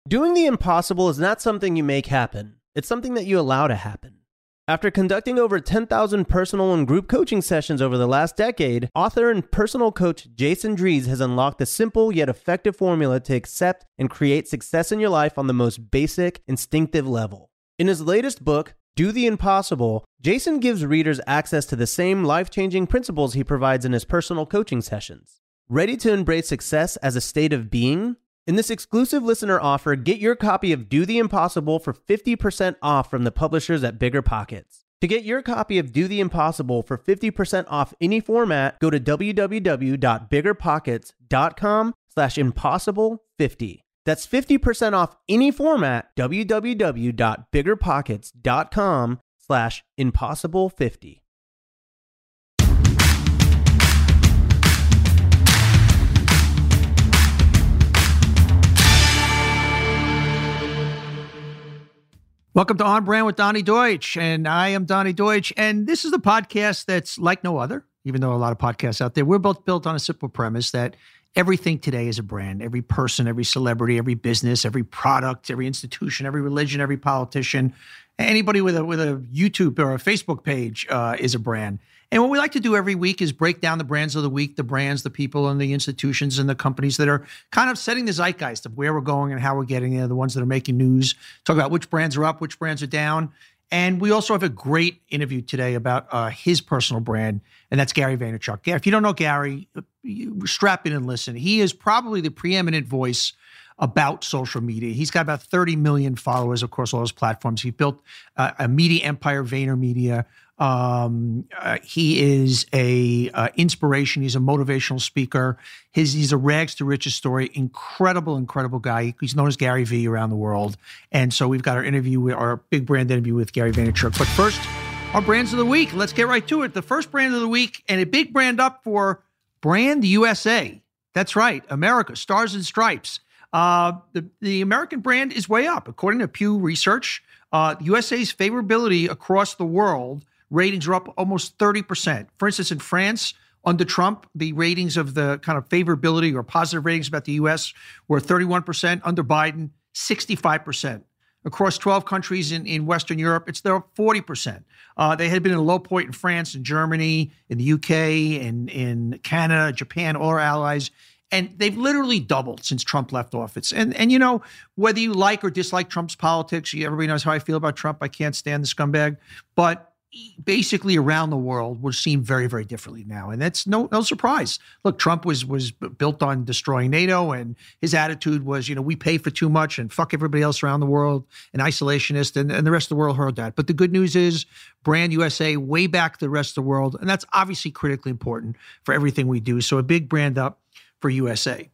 Doing the impossible is not something you make happen. It's something that you allow to happen. After conducting over 10,000 personal and group coaching sessions over the last decade, author and personal coach Jason Drees has unlocked a simple yet effective formula to accept and create success in your life on the most basic, instinctive level. In his latest book, Do the Impossible, Jason gives readers access to the same life-changing principles he provides in his personal coaching sessions. Ready to embrace success as a state of being? In this exclusive listener offer, get your copy of Do the Impossible for 50% off from the publishers at Bigger Pockets. To get your copy of Do the Impossible for 50% off any format, go to www.biggerpockets.com/impossible50. That's 50% off any format, www.biggerpockets.com/impossible50. Welcome to On Brand with Donnie Deutsch, and I am Donnie Deutsch, and this is a podcast that's like no other, even though a lot of podcasts out there. We're both built on a simple premise that everything today is a brand. Every person, every celebrity, every business, every product, every institution, every religion, every politician, anybody with a YouTube or a Facebook page is a brand. And what we like to do every week is break down the brands of the week, the brands, the people, and the institutions and the companies that are kind of setting the zeitgeist of where we're going and how we're getting there, the ones that are making news, talk about which brands are up, which brands are down. And we also have a great interview today about his personal brand, and that's Gary Vaynerchuk. If you don't know Gary, strap in and listen. He is probably the preeminent voice about social media. He's got about 30 million followers across all his platforms. He built a media empire, VaynerMedia. He is a inspiration. He's a motivational speaker. He's a rags to riches story. Incredible guy. He's known as Gary V around the world. And so we've got our big brand interview with Gary Vaynerchuk. But first, our brands of the week. Let's get right to it. The first brand of the week, and a big brand up for Brand USA. That's right, America, Stars and Stripes. The American brand is way up. According to Pew Research, USA's favorability across the world ratings are up almost 30%. For instance, in France, under Trump, the ratings of the kind of favorability or positive ratings about the U.S. were 31%. Under Biden, 65%. Across 12 countries in Western Europe, it's there 40%. They had been in a low point in France and Germany, in the UK, in Canada, Japan, all our allies. And they've literally doubled since Trump left office. And you know, whether you like or dislike Trump's politics, everybody knows how I feel about Trump. I can't stand the scumbag. But basically around the world, we're seen very, very differently now. And that's no surprise. Look, Trump was built on destroying NATO, and his attitude was, we pay for too much and fuck everybody else around the world, an isolationist, and the rest of the world heard that. But the good news is Brand USA way back to the rest of the world. And that's obviously critically important for everything we do. So a big brand up for USA.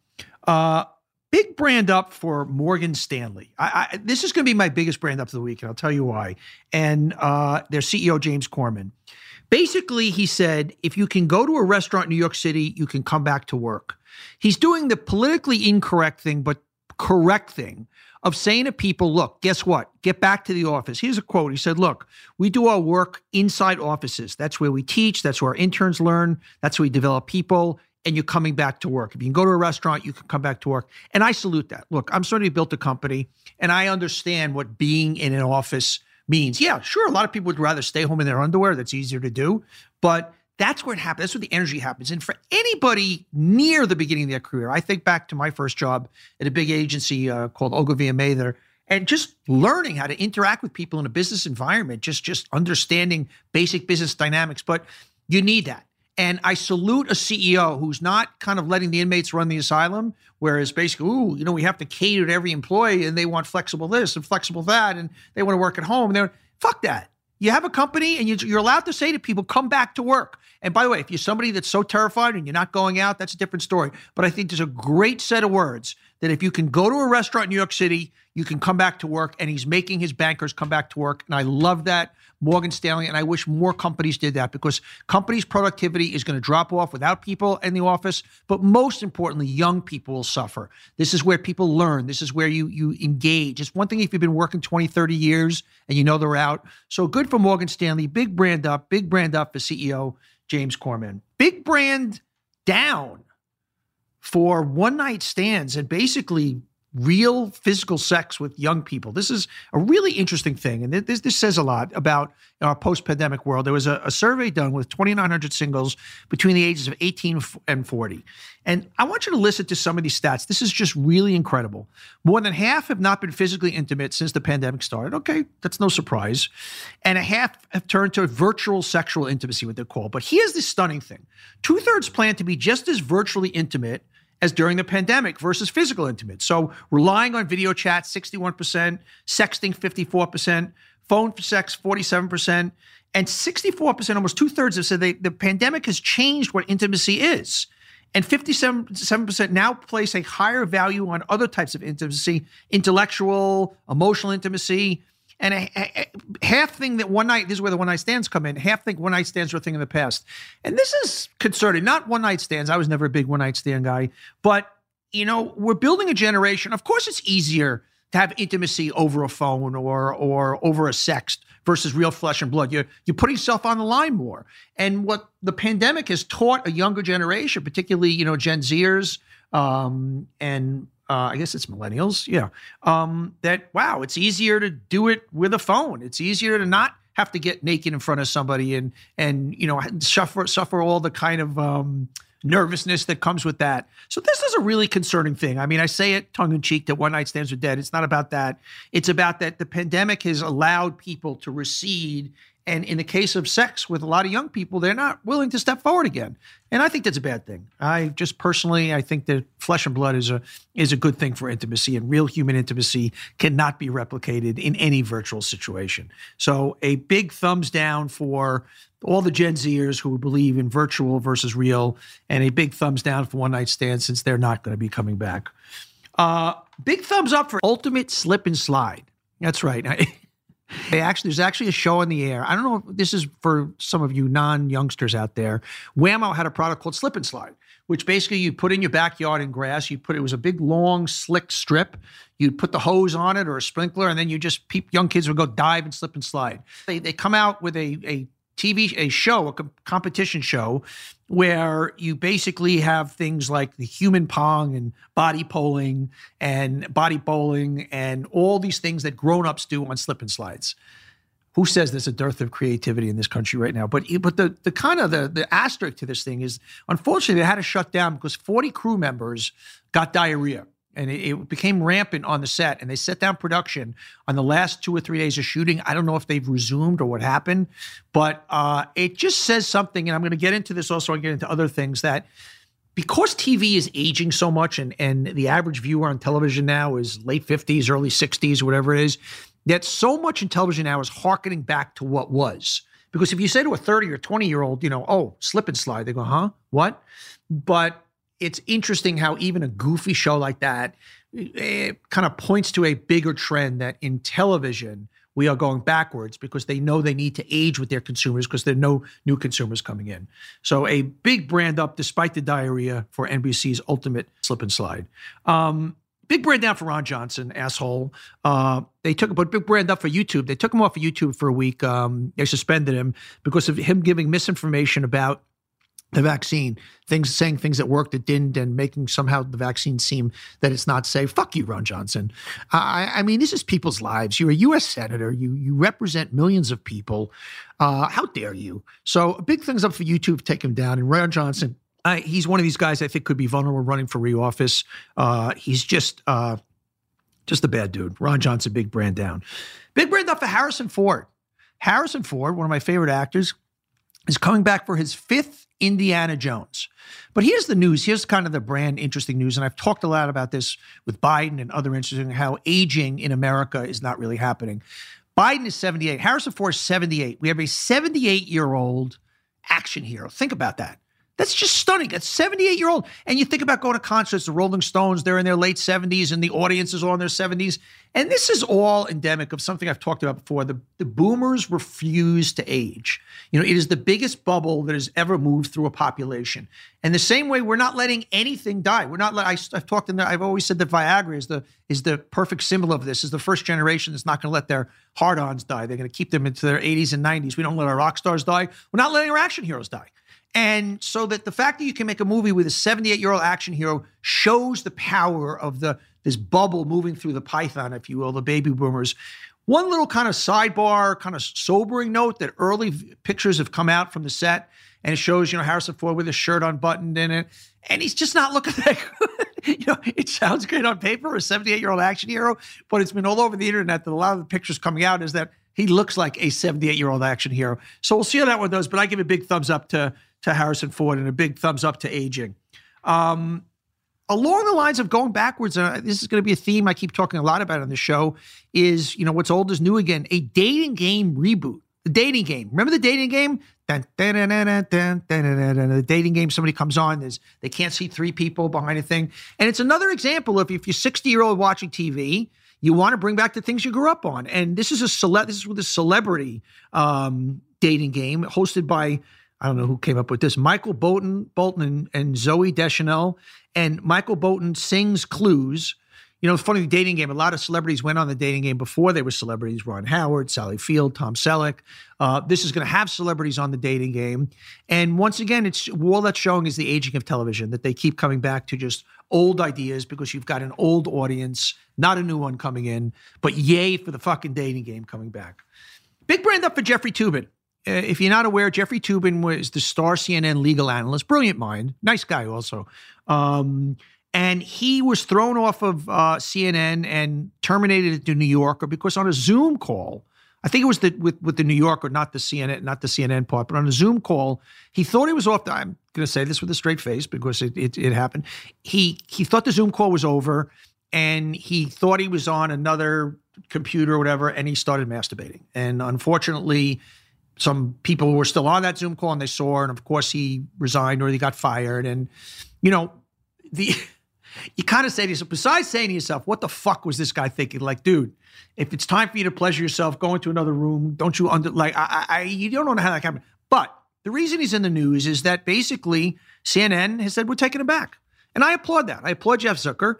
Big brand up for Morgan Stanley. This is going to be my biggest brand up of the week, and I'll tell you why. And their CEO, James Corman. Basically, he said, if you can go to a restaurant in New York City, you can come back to work. He's doing the politically incorrect thing, but correct thing of saying to people, look, guess what? Get back to the office. Here's a quote. He said, look, we do our work inside offices. That's where we teach. That's where our interns learn. That's where we develop people. And you're coming back to work. If you can go to a restaurant, you can come back to work. And I salute that. Look, I'm somebody who built a company, and I understand what being in an office means. Yeah, sure, a lot of people would rather stay home in their underwear. That's easier to do. But that's where it happens. That's where the energy happens. And for anybody near the beginning of their career, I think back to my first job at a big agency called Ogilvy and Mather, and just learning how to interact with people in a business environment, just understanding basic business dynamics. But you need that. And I salute a CEO who's not kind of letting the inmates run the asylum, whereas basically, we have to cater to every employee, and they want flexible this and flexible that, and they want to work at home. And fuck that. You have a company, and you're allowed to say to people, come back to work. And by the way, if you're somebody that's so terrified and you're not going out, that's a different story. But I think there's a great set of words that if you can go to a restaurant in New York City, you can come back to work, and he's making his bankers come back to work. And I love that, Morgan Stanley, and I wish more companies did that, because companies' productivity is going to drop off without people in the office. But most importantly, young people will suffer. This is where people learn. This is where you engage. It's one thing if you've been working 20, 30 years and you know they're out. So good for Morgan Stanley. Big brand up for CEO James Corman. Big brand down for one night stands and basically real physical sex with young people. This is a really interesting thing. And this says a lot about our post-pandemic world. There was a survey done with 2,900 singles between the ages of 18 and 40. And I want you to listen to some of these stats. This is just really incredible. More than half have not been physically intimate since the pandemic started. Okay, that's no surprise. And a half have turned to virtual sexual intimacy, what they call. But here's the stunning thing. 2/3 plan to be just as virtually intimate as during the pandemic versus physical intimate. So relying on video chat, 61%, sexting, 54%, phone for sex, 47%, and 64%, almost 2/3 have said the pandemic has changed what intimacy is. And 57% now place a higher value on other types of intimacy, intellectual, emotional intimacy, and half think that one night, this is where the one night stands come in, half think one night stands were a thing in the past. And this is concerning, not one night stands. I was never a big one night stand guy, but we're building a generation. Of course, it's easier to have intimacy over a phone or over a sext versus real flesh and blood. You're putting yourself on the line more. And what the pandemic has taught a younger generation, particularly, Gen Zers, and I guess it's millennials. Yeah. That, wow, it's easier to do it with a phone. It's easier to not have to get naked in front of somebody and suffer all the kind of nervousness that comes with that. So this is a really concerning thing. I mean, I say it tongue in cheek that one night stands are dead. It's not about that. It's about that the pandemic has allowed people to recede. And in the case of sex with a lot of young people, they're not willing to step forward again. And I think that's a bad thing. I think that flesh and blood is a good thing for intimacy, and real human intimacy cannot be replicated in any virtual situation. So a big thumbs down for all the Gen Zers who believe in virtual versus real, and a big thumbs down for one night stands since they're not going to be coming back. Big thumbs up for Ultimate Slip and Slide. That's right. There's actually a show on the air. I don't know if this is for some of you non-youngsters out there. Whammo had a product called Slip and Slide, which basically you put in your backyard in grass. It was a big, long, slick strip. You'd put the hose on it or a sprinkler, and then young kids would go dive and slip and slide. They come out with a competition show where you basically have things like the human pong and body polling and body bowling and all these things that grown-ups do on slip and slides. Who says there's a dearth of creativity in this country right now? But the kind of the asterisk to this thing is, unfortunately, they had to shut down because 40 crew members got diarrhea. And it became rampant on the set, and they set down production on the last 2 or 3 days of shooting. I don't know if they've resumed or what happened, but it just says something, and I'm going to get into this also, I'll get into other things, that because TV is aging so much and the average viewer on television now is late 50s, early 60s, whatever it is, that so much in television now is hearkening back to what was. Because if you say to a 30 or 20-year-old, oh, slip and slide, they go, huh? What? But it's interesting how even a goofy show like that kind of points to a bigger trend that in television, we are going backwards because they know they need to age with their consumers because there are no new consumers coming in. So a big brand up despite the diarrhea for NBC's Ultimate Slip and Slide. Big brand down for Ron Johnson, asshole. But big brand up for YouTube. They took him off of YouTube for a week. They suspended him because of him giving misinformation about the vaccine, saying things that worked that didn't, and making somehow the vaccine seem that it's not safe. Fuck you, Ron Johnson. I mean, this is people's lives. You're a U.S. senator. You represent millions of people. How dare you? So big things up for YouTube to take him down. And Ron Johnson, he's one of these guys I think could be vulnerable running for re-office. He's just a bad dude. Ron Johnson, big brand down. Big brand up for Harrison Ford. Harrison Ford, one of my favorite actors, is coming back for his 5th Indiana Jones. But here's the news. Here's kind of the brand interesting news. And I've talked a lot about this with Biden and other interesting, how aging in America is not really happening. Biden is 78. Harrison Ford is 78. We have a 78-year-old action hero. Think about that. That's just stunning. That's 78-year-old. And you think about going to concerts, the Rolling Stones, they're in their late 70s and the audience is all in their 70s. And this is all endemic of something I've talked about before. The boomers refuse to age. It is the biggest bubble that has ever moved through a population. And the same way, we're not letting anything die. We're not. I've always said that Viagra is the perfect symbol of this. Is the first generation that's not going to let their hard-ons die. They're going to keep them into their 80s and 90s. We don't let our rock stars die. We're not letting our action heroes die. And so that the fact that you can make a movie with a 78-year-old action hero shows the power of the this bubble moving through the python, if you will, the baby boomers. One little kind of sidebar, kind of sobering note that early pictures have come out from the set, and it shows, Harrison Ford with his shirt unbuttoned in it, and he's just not looking that good. It sounds great on paper, a 78-year-old action hero, but it's been all over the internet that a lot of the pictures coming out is that he looks like a 78-year-old action hero. So we'll see how that one goes, but I give a big thumbs up to Harrison Ford and a big thumbs up to aging. Along the lines of going backwards, this is going to be a theme I keep talking a lot about on the show, is, what's old is new again, a dating game reboot. The dating game. Remember the dating game? The dating game, somebody comes on, they can't see three people behind a thing. And it's another example of if you're 60-year-old watching TV, you want to bring back the things you grew up on. And this is with a celebrity dating game hosted by, I don't know who came up with this, Michael Bolton and Zooey Deschanel. And Michael Bolton sings clues. It's funny, the dating game, a lot of celebrities went on the dating game before they were celebrities. Ron Howard, Sally Field, Tom Selleck. This is going to have celebrities on the dating game. And once again, all that's showing is the aging of television, that they keep coming back to just old ideas because you've got an old audience, not a new one coming in. But yay for the fucking dating game coming back. Big brand up for Jeffrey Toobin. If you're not aware, Jeffrey Toobin was the star CNN legal analyst, brilliant mind, nice guy also. And he was thrown off of CNN and terminated to New Yorker because on a Zoom call, I think it was with the New Yorker, not the CNN part, but on a Zoom call, he thought he was off. I'm going to say this with a straight face because it happened. He thought the Zoom call was over, and he thought he was on another computer or whatever, and he started masturbating. And unfortunately, some people were still on that Zoom call and they saw, and of course he resigned or he got fired. And, you kind of say to yourself, besides saying to yourself, what the fuck was this guy thinking? Like, dude, if it's time for you to pleasure yourself, go into another room. Don't you you don't know how that happened. But the reason he's in the news is that basically CNN has said, we're taking him back. And I applaud that. I applaud Jeff Zucker.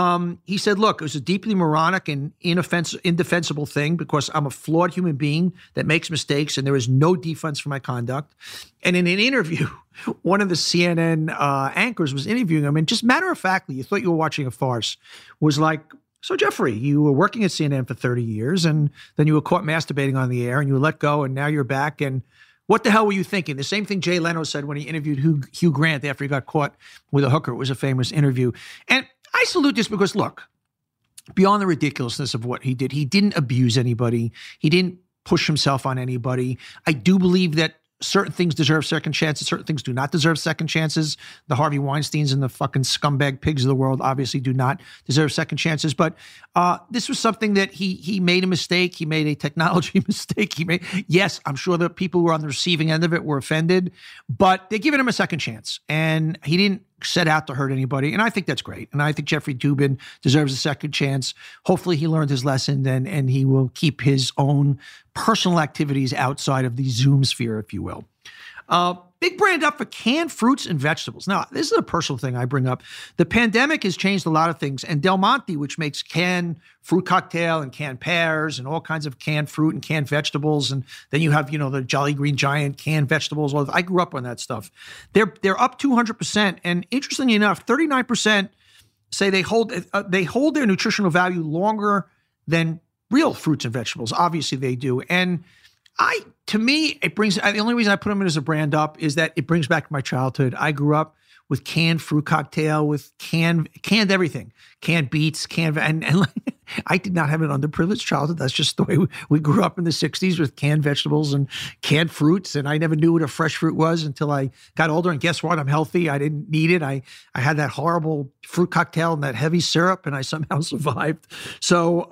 He said, look, it was a deeply moronic and indefensible thing because I'm a flawed human being that makes mistakes and there is no defense for my conduct. And in an interview, one of the CNN anchors was interviewing him, and just matter-of-factly, you thought you were watching a farce, was like, so Jeffrey, you were working at CNN for 30 years and then you were caught masturbating on the air and you were let go and now you're back, and what the hell were you thinking? The same thing Jay Leno said when he interviewed Hugh Grant after he got caught with a hooker. It was a famous interview. And I salute this because, look, beyond the ridiculousness of what he didn't abuse anybody. He didn't push himself on anybody. I do believe that certain things deserve second chances. Certain things do not deserve second chances. The Harvey Weinsteins and the fucking scumbag pigs of the world obviously do not deserve second chances. But this was something that he made a mistake. He made a technology mistake. Yes, I'm sure the people who were on the receiving end of it were offended, but they're giving him a second chance. And he didn't set out to hurt anybody. And I think that's great. And I think Jeffrey Toobin deserves a second chance. Hopefully he learned his lesson and he will keep his own personal activities outside of the Zoom sphere, if you will. Big brand up for canned fruits and vegetables. Now, this is a personal thing I bring up. The pandemic has changed a lot of things. And Del Monte, which makes canned fruit cocktail and canned pears and all kinds of canned fruit and canned vegetables. And then you have, the Jolly Green Giant canned vegetables. I grew up on that stuff. They're up 200%. And interestingly enough, 39% say they hold their nutritional value longer than real fruits and vegetables. Obviously they do. And to me, the only reason I put them in as a brand up is that it brings back my childhood. I grew up with canned fruit cocktail, with canned everything, canned beets, and I did not have an underprivileged childhood. That's just the way we grew up in the 60s with canned vegetables and canned fruits. And I never knew what a fresh fruit was until I got older. And guess what? I'm healthy. I didn't need it. I had that horrible fruit cocktail and that heavy syrup, and I somehow survived. So,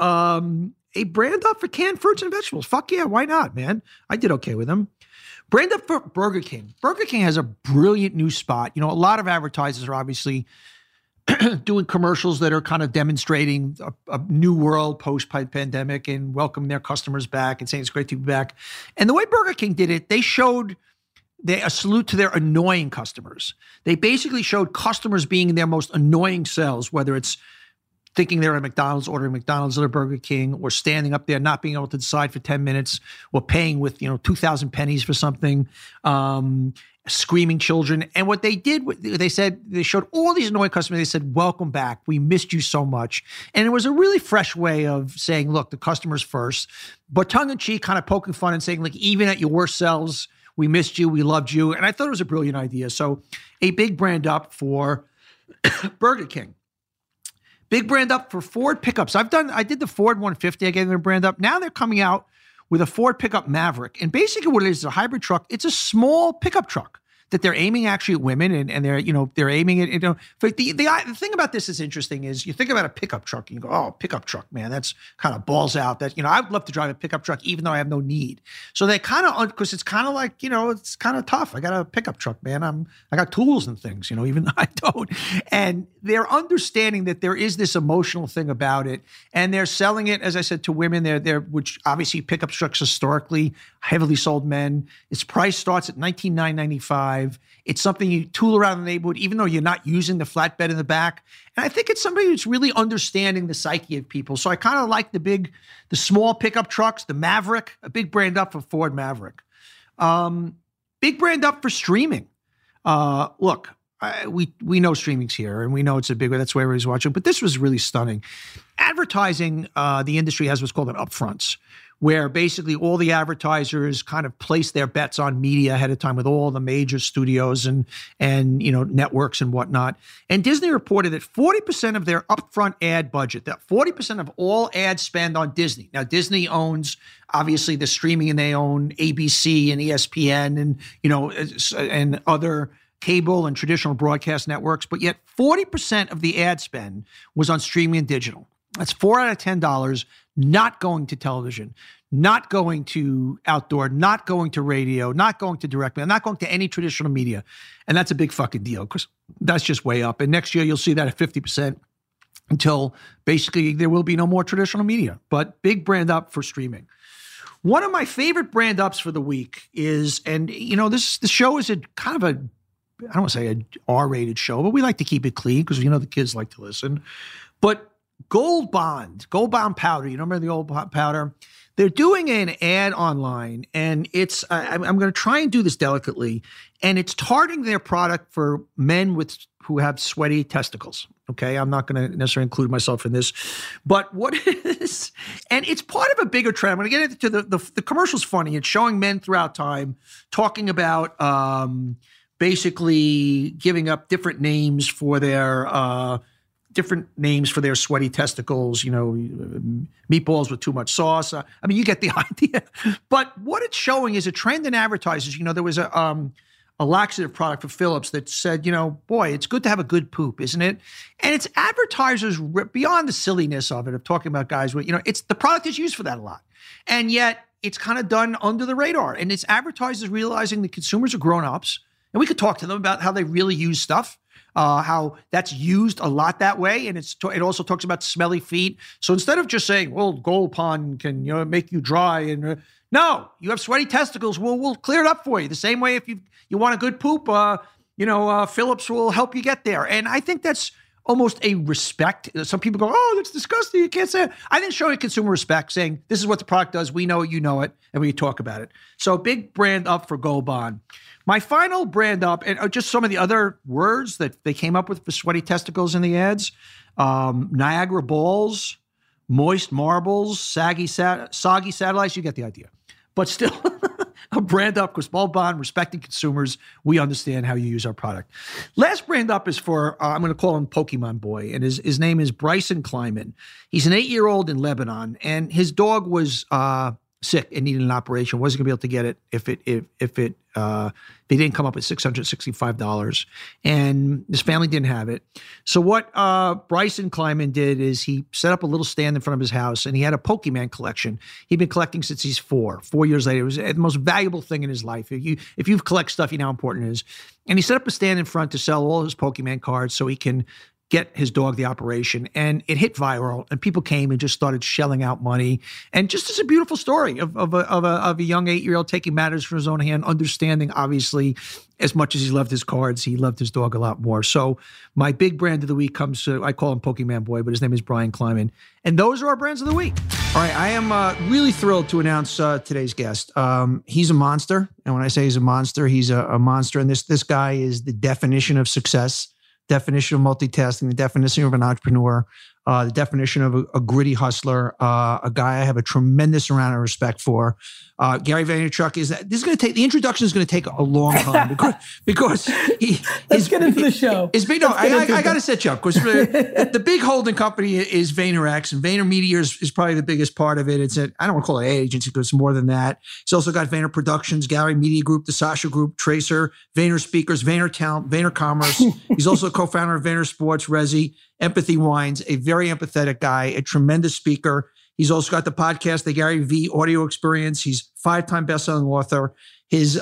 a brand up for canned fruits and vegetables. Fuck yeah, why not, man? I did okay with them. Brand up for Burger King. Burger King has a brilliant new spot. A lot of advertisers are obviously doing commercials that are kind of demonstrating a new world post-pandemic and welcoming their customers back and saying it's great to be back. And the way Burger King did it, they showed a salute to their annoying customers. They basically showed customers being their most annoying selves, whether it's thinking they're at McDonald's, ordering McDonald's or Burger King, or standing up there not being able to decide for 10 minutes, or paying with 2,000 pennies for something, screaming children. And what they did, they showed all these annoying customers. They said, welcome back. We missed you so much. And it was a really fresh way of saying, look, the customer's first, but tongue in cheek, kind of poking fun and saying, like, even at your worst selves, we missed you. We loved you. And I thought it was a brilliant idea. So a big brand up for Burger King. Big brand up for Ford pickups. I did the Ford 150. I gave them a brand up. Now they're coming out with a Ford pickup Maverick. And basically what it is a hybrid truck. It's a small pickup truck that they're aiming actually at women, and they're aiming at, the thing about this is interesting is you think about a pickup truck and you go, oh, pickup truck, man, that's kind of balls out. That, I'd love to drive a pickup truck even though I have no need. So they kind of, because it's kind of like, it's kind of tough. I got a pickup truck, man. I got tools and things, even though I don't. And they're understanding that there is this emotional thing about it, and they're selling it, as I said, to women. Which obviously pickup trucks historically heavily sold men. Its price starts at $19,995. It's something you tool around the neighborhood, even though you're not using the flatbed in the back. And I think it's somebody who's really understanding the psyche of people. So I kind of like the small pickup trucks, the Maverick, a big brand up for Ford Maverick. Big brand up for streaming. Look, we know streaming's here, and we know it's a big way. That's why everybody's watching. But this was really stunning. Advertising, the industry has what's called an upfronts, where basically all the advertisers kind of place their bets on media ahead of time with all the major studios and networks and whatnot. And Disney reported that 40% of their upfront ad budget, that 40% of all ad spend on Disney. Now, Disney owns obviously the streaming, and they own ABC and ESPN and other cable and traditional broadcast networks, but yet 40% of the ad spend was on streaming and digital. That's $4 out of $10 not going to television, not going to outdoor, not going to radio, not going to direct mail, not going to any traditional media. And that's a big fucking deal because that's just way up. And next year you'll see that at 50% until basically there will be no more traditional media, but big brand up for streaming. One of my favorite brand ups for the week is, the show is I don't want to say an R-rated show, but we like to keep it clean because the kids like to listen. But Gold Bond powder. You remember the old powder? They're doing an ad online, and it's, I'm going to try and do this delicately, and it's targeting their product for men who have sweaty testicles. Okay. I'm not going to necessarily include myself in this, but what is, and it's part of a bigger trend. I'm going to get into the commercial's funny. It's showing men throughout time talking about, basically giving up different names for their sweaty testicles, meatballs with too much sauce. You get the idea. But what it's showing is a trend in advertisers. There was a laxative product for Philips that said, boy, it's good to have a good poop, isn't it? And it's advertisers, beyond the silliness of it, of talking about guys with, it's the product is used for that a lot. And yet it's kind of done under the radar. And it's advertisers realizing that consumers are grown-ups. And we could talk to them about how they really use stuff, how that's used a lot that way. And it also talks about smelly feet. So instead of just saying, well, Gold Bond can make you dry, and no, you have sweaty testicles, we'll clear it up for you. The same way if you want a good poop, Philips will help you get there. And I think that's almost a respect. Some people go, oh, that's disgusting, you can't say it. I think showing consumer respect, saying this is what the product does, we know it, you know it, and we talk about it. So big brand up for Gold Bond. My final brand up, and just some of the other words that they came up with for sweaty testicles in the ads: Niagara balls, moist marbles, soggy satellites. You get the idea. But still, a brand up because Gold Bond, respecting consumers, we understand how you use our product. Last brand up is for, I'm going to call him Pokemon Boy, and his name is Bryson Kleiman. He's an 8-year-old in Lebanon, and his dog was sick and needed an operation. Wasn't going to be able to get it if they didn't come up with $665, and his family didn't have it. So what Bryson Kleiman did is he set up a little stand in front of his house, and he had a Pokemon collection. He'd been collecting since he's 4 years later. It was the most valuable thing in his life. If you collect stuff, you know how important it is. And he set up a stand in front to sell all his Pokemon cards so he can get his dog the operation, and it hit viral, and people came and just started shelling out money. And just as a beautiful story of a young 8-year-old taking matters from his own hand, understanding, obviously, as much as he loved his cards, he loved his dog a lot more. So my big brand of the week comes to, I call him Pokemon Boy, but his name is Brian Kleiman. And those are our brands of the week. All right, I am really thrilled to announce today's guest. He's a monster. And when I say he's a monster, he's a monster. And this guy is the definition of success, definition of multitasking, the definition of an entrepreneur, the definition of a gritty hustler, a guy I have a tremendous amount of respect for. Gary Vaynerchuk the introduction is going to take a long time because let's get into the show. I got to set you up because the big holding company is VaynerX, and VaynerMedia is probably the biggest part of it. I don't want to call it an agency because it's more than that. It's also got Vayner Productions, Gallery Media Group, the Sasha Group, Tracer, Vayner Speakers, Vayner Talent, Vayner Commerce. He's also a co-founder of Vayner Sports, Resi, Empathy Wines, a very empathetic guy, a tremendous speaker. He's also got the podcast, The Gary V Audio Experience. He's 5-time best-selling author. His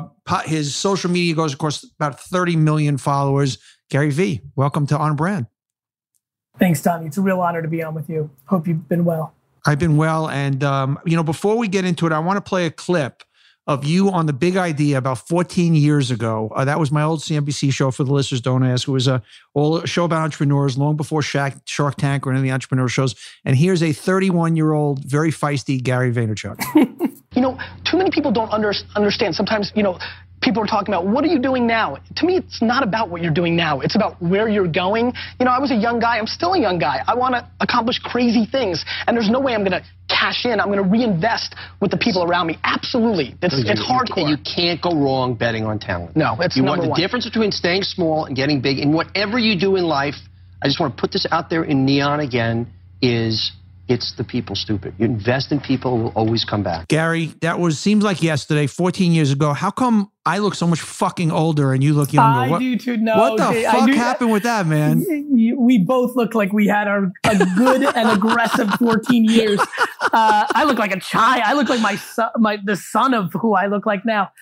social media goes across about 30 million followers. Gary V, welcome to On Brand. Thanks, Donnie. It's a real honor to be on with you. Hope you've been well. I've been well. And, before we get into it, I want to play a clip of you on The Big Idea about 14 years ago. That was my old CNBC show, for the listeners don't ask. It was a show about entrepreneurs long before Shark Tank or any of the entrepreneur shows. And here's a 31-year-old, very feisty Gary Vaynerchuk. Too many people don't understand. Sometimes, people are talking about, what are you doing now? To me, it's not about what you're doing now. It's about where you're going. I was a young guy. I'm still a young guy. I want to accomplish crazy things. And there's no way I'm going to cash in. I'm going to reinvest with the people around me. Absolutely. It's hardcore. You can't go wrong betting on talent. No, it's number one. The difference between staying small and getting big in whatever you do in life, I just want to put this out there in neon again, it's the people, stupid. You invest in people, will always come back. Gary, seems like yesterday, 14 years ago. How come I look so much fucking older and you look younger? I do too. No, what the fuck happened with that, man? We both look like we had a good and aggressive 14 years. I look like a child. I look like the son of who I look like now.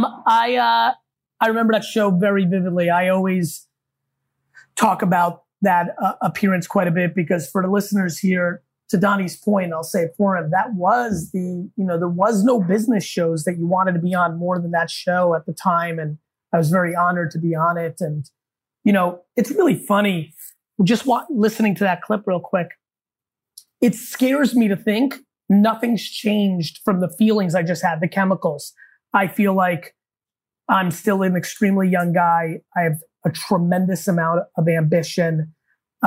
I remember that show very vividly. I always talk about that appearance quite a bit because for the listeners here, to Donnie's point, I'll say for him, that was there was no business shows that you wanted to be on more than that show at the time. And I was very honored to be on it. And, it's really funny. Just listening to that clip real quick. It scares me to think nothing's changed from the feelings I just had, the chemicals. I feel like I'm still an extremely young guy. I have a tremendous amount of ambition.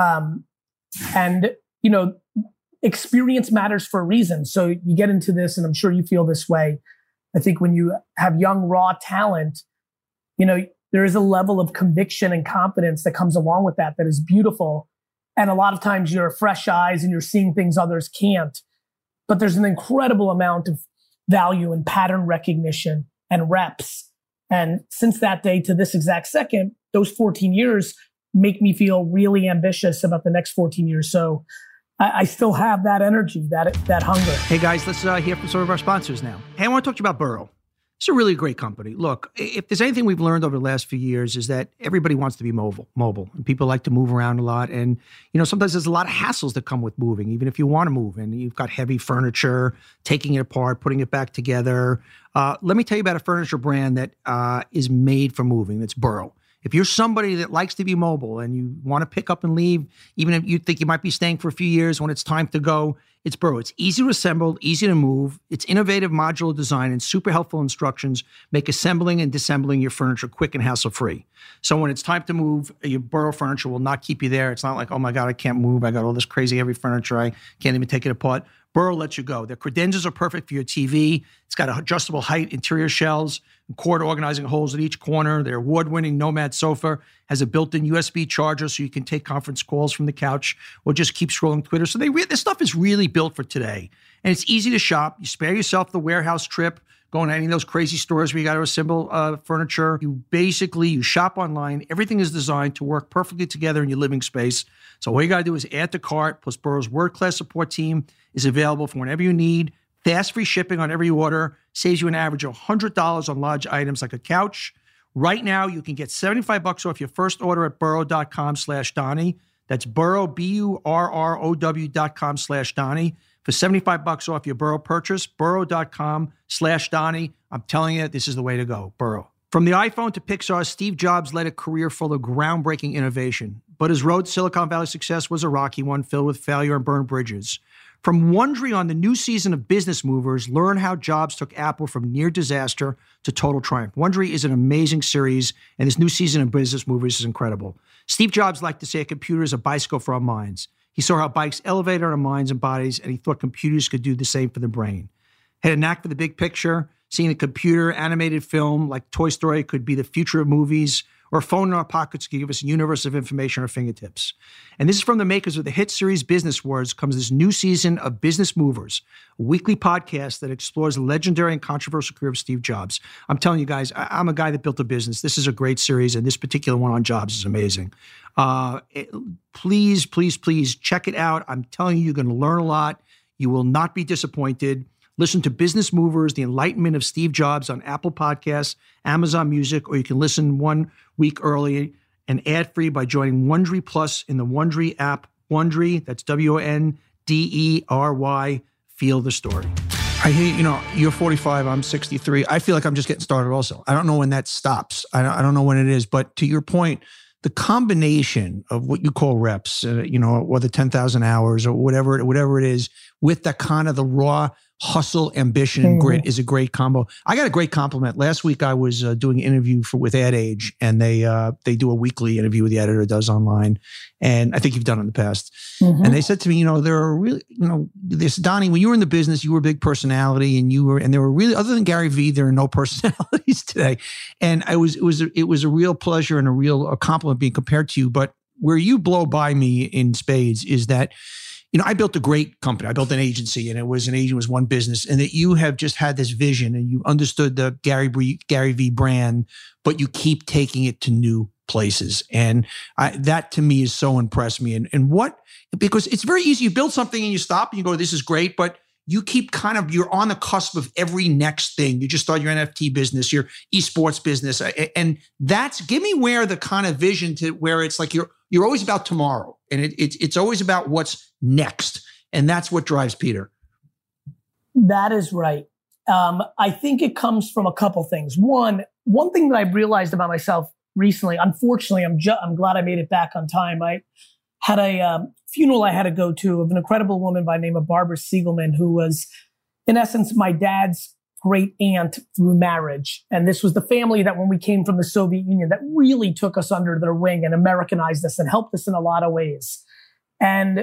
Experience matters for a reason. So you get into this, and I'm sure you feel this way. I think when you have young, raw talent, there is a level of conviction and confidence that comes along with that is beautiful. And a lot of times you're fresh eyes and you're seeing things others can't. But there's an incredible amount of value in pattern recognition and reps. And since that day to this exact second, those 14 years make me feel really ambitious about the next 14 years. So I still have that energy, that hunger. Hey guys, let's hear from some of our sponsors now. Hey, I want to talk to you about Burrow. It's a really great company. Look, if there's anything we've learned over the last few years is that everybody wants to be mobile, and people like to move around a lot. And, sometimes there's a lot of hassles that come with moving, even if you want to move and you've got heavy furniture, taking it apart, putting it back together. Let me tell you about a furniture brand that is made for moving. That's Burrow. If you're somebody that likes to be mobile and you want to pick up and leave, even if you think you might be staying for a few years, when it's time to go, it's Burrow. It's easy to assemble, easy to move. Its innovative modular design and super helpful instructions make assembling and disassembling your furniture quick and hassle-free. So when it's time to move, your Burrow furniture will not keep you there. It's not like, oh my God, I can't move. I got all this crazy heavy furniture. I can't even take it apart. Burrow lets you go. Their credenzas are perfect for your TV. It's got adjustable height interior shelves and cord organizing holes at each corner. Their award-winning Nomad sofa has a built-in USB charger so you can take conference calls from the couch or just keep scrolling Twitter. So this stuff is really built for today. And it's easy to shop. You spare yourself the warehouse trip, going to any of those crazy stores where you got to assemble furniture. You shop online. Everything is designed to work perfectly together in your living space. So all you got to do is add to cart, plus Burrow's world-class support team is available for whenever you need. Fast free shipping on every order saves you an average of $100 on large items like a couch. Right now, you can get $75 off your first order at burrow.com/Donnie. That's Burrow, BURROW.com/Donnie. For $75 off your Burrow purchase, burrow.com/Donnie. I'm telling you, this is the way to go. Burrow. From the iPhone to Pixar, Steve Jobs led a career full of groundbreaking innovation. But his road to Silicon Valley success was a rocky one filled with failure and burned bridges. From Wondery on the new season of Business Movers, learn how Jobs took Apple from near disaster to total triumph. Wondery is an amazing series, and this new season of Business Movers is incredible. Steve Jobs liked to say a computer is a bicycle for our minds. He saw how bikes elevated our minds and bodies, and he thought computers could do the same for the brain. Had a knack for the big picture, seeing a computer animated film like Toy Story could be the future of movies, or a phone in our pockets could give us a universe of information at our fingertips. And this is from the makers of the hit series Business Wars comes this new season of Business Movers, a weekly podcast that explores the legendary and controversial career of Steve Jobs. I'm telling you guys, I'm a guy that built a business. This is a great series, and this particular one on Jobs is amazing. Please, please, please check it out. I'm telling you, you're going to learn a lot. You will not be disappointed. Listen to Business Movers, The Enlightenment of Steve Jobs on Apple Podcasts, Amazon Music, or you can listen 1 week early and ad-free by joining Wondery Plus in the Wondery app. Wondery, that's Wondery. Feel the story. I hear, you're 45, I'm 63. I feel like I'm just getting started also. I don't know when that stops. I don't know when it is. But to your point, the combination of what you call reps, or the 10,000 hours or whatever it is, with the kind of the raw hustle, ambition, and grit is a great combo. I got a great compliment. Last week I was doing an interview with Ad Age, and they do a weekly interview with the editor does online, and I think you've done it in the past. And they said to me, there are really, this Donnie, when you were in the business, you were a big personality, and there were really, other than Gary Vee, there are no personalities today. And it was a real pleasure and a real compliment being compared to you. But where you blow by me in spades is that, I built a great company. I built an agency, and an agent was one business, and that you have just had this vision and you understood the Gary Vee brand, but you keep taking it to new places. And that to me is so impressed me. Because it's very easy. You build something and you stop and you go, this is great, but you keep you're on the cusp of every next thing. You just started your NFT business, your esports business. And give me where the kind of vision to where it's like you're always about tomorrow, and it's always about what's next. And that's what drives Peter. That is right. I think it comes from a couple things. One thing that I've realized about myself recently, unfortunately, I'm glad I made it back on time. I had a funeral I had to go to of an incredible woman by the name of Barbara Siegelman, who was, in essence, my dad's great aunt through marriage. And this was the family that when we came from the Soviet Union that really took us under their wing and Americanized us and helped us in a lot of ways. And,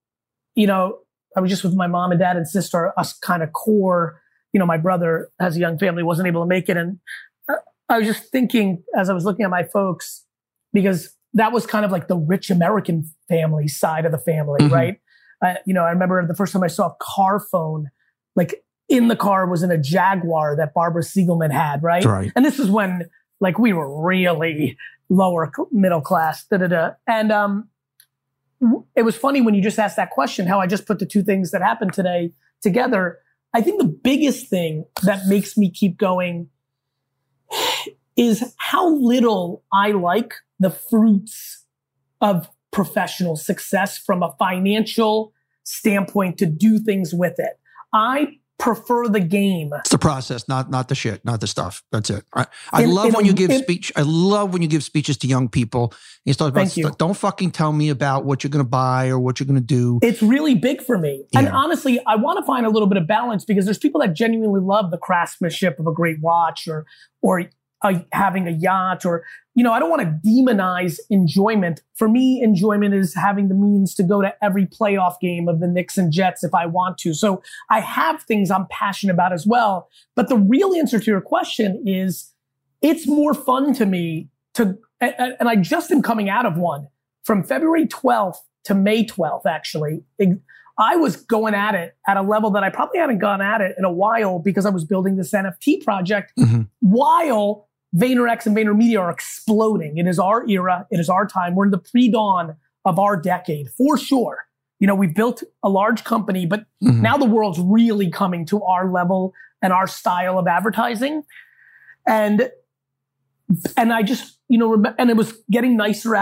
I was just with my mom and dad and sister, us kind of core, my brother has a young family, wasn't able to make it. And I was just thinking as I was looking at my folks, because that was kind of like the rich American family side of the family, right? I remember the first time I saw a car phone, like in the car was in a Jaguar that Barbara Siegelman had, right? Right. And this is when we were really lower middle class, And it was funny when you just asked that question, how I just put the two things that happened today together. I think the biggest thing that makes me keep going is how little I like the fruits of professional success from a financial standpoint to do things with it. I prefer the game. It's the process, not the shit, not the stuff. That's it. I love when you give speeches to young people. You start about stuff. Don't fucking tell me about what you're going to buy or what you're going to do. It's really big for me. Yeah. And honestly, I want to find a little bit of balance because there's people that genuinely love the craftsmanship of a great watch or having a yacht or, I don't want to demonize enjoyment. For me, enjoyment is having the means to go to every playoff game of the Knicks and Jets if I want to. So I have things I'm passionate about as well. But the real answer to your question is it's more fun to me and I just am coming out of one from February 12th to May 12th, actually. I was going at it at a level that I probably hadn't gone at it in a while because I was building this NFT project while VaynerX and VaynerMedia are exploding. It is our era. It is our time. We're in the pre-dawn of our decade, for sure. We've built a large company, but now the world's really coming to our level and our style of advertising. And I just, and it was getting nicer out.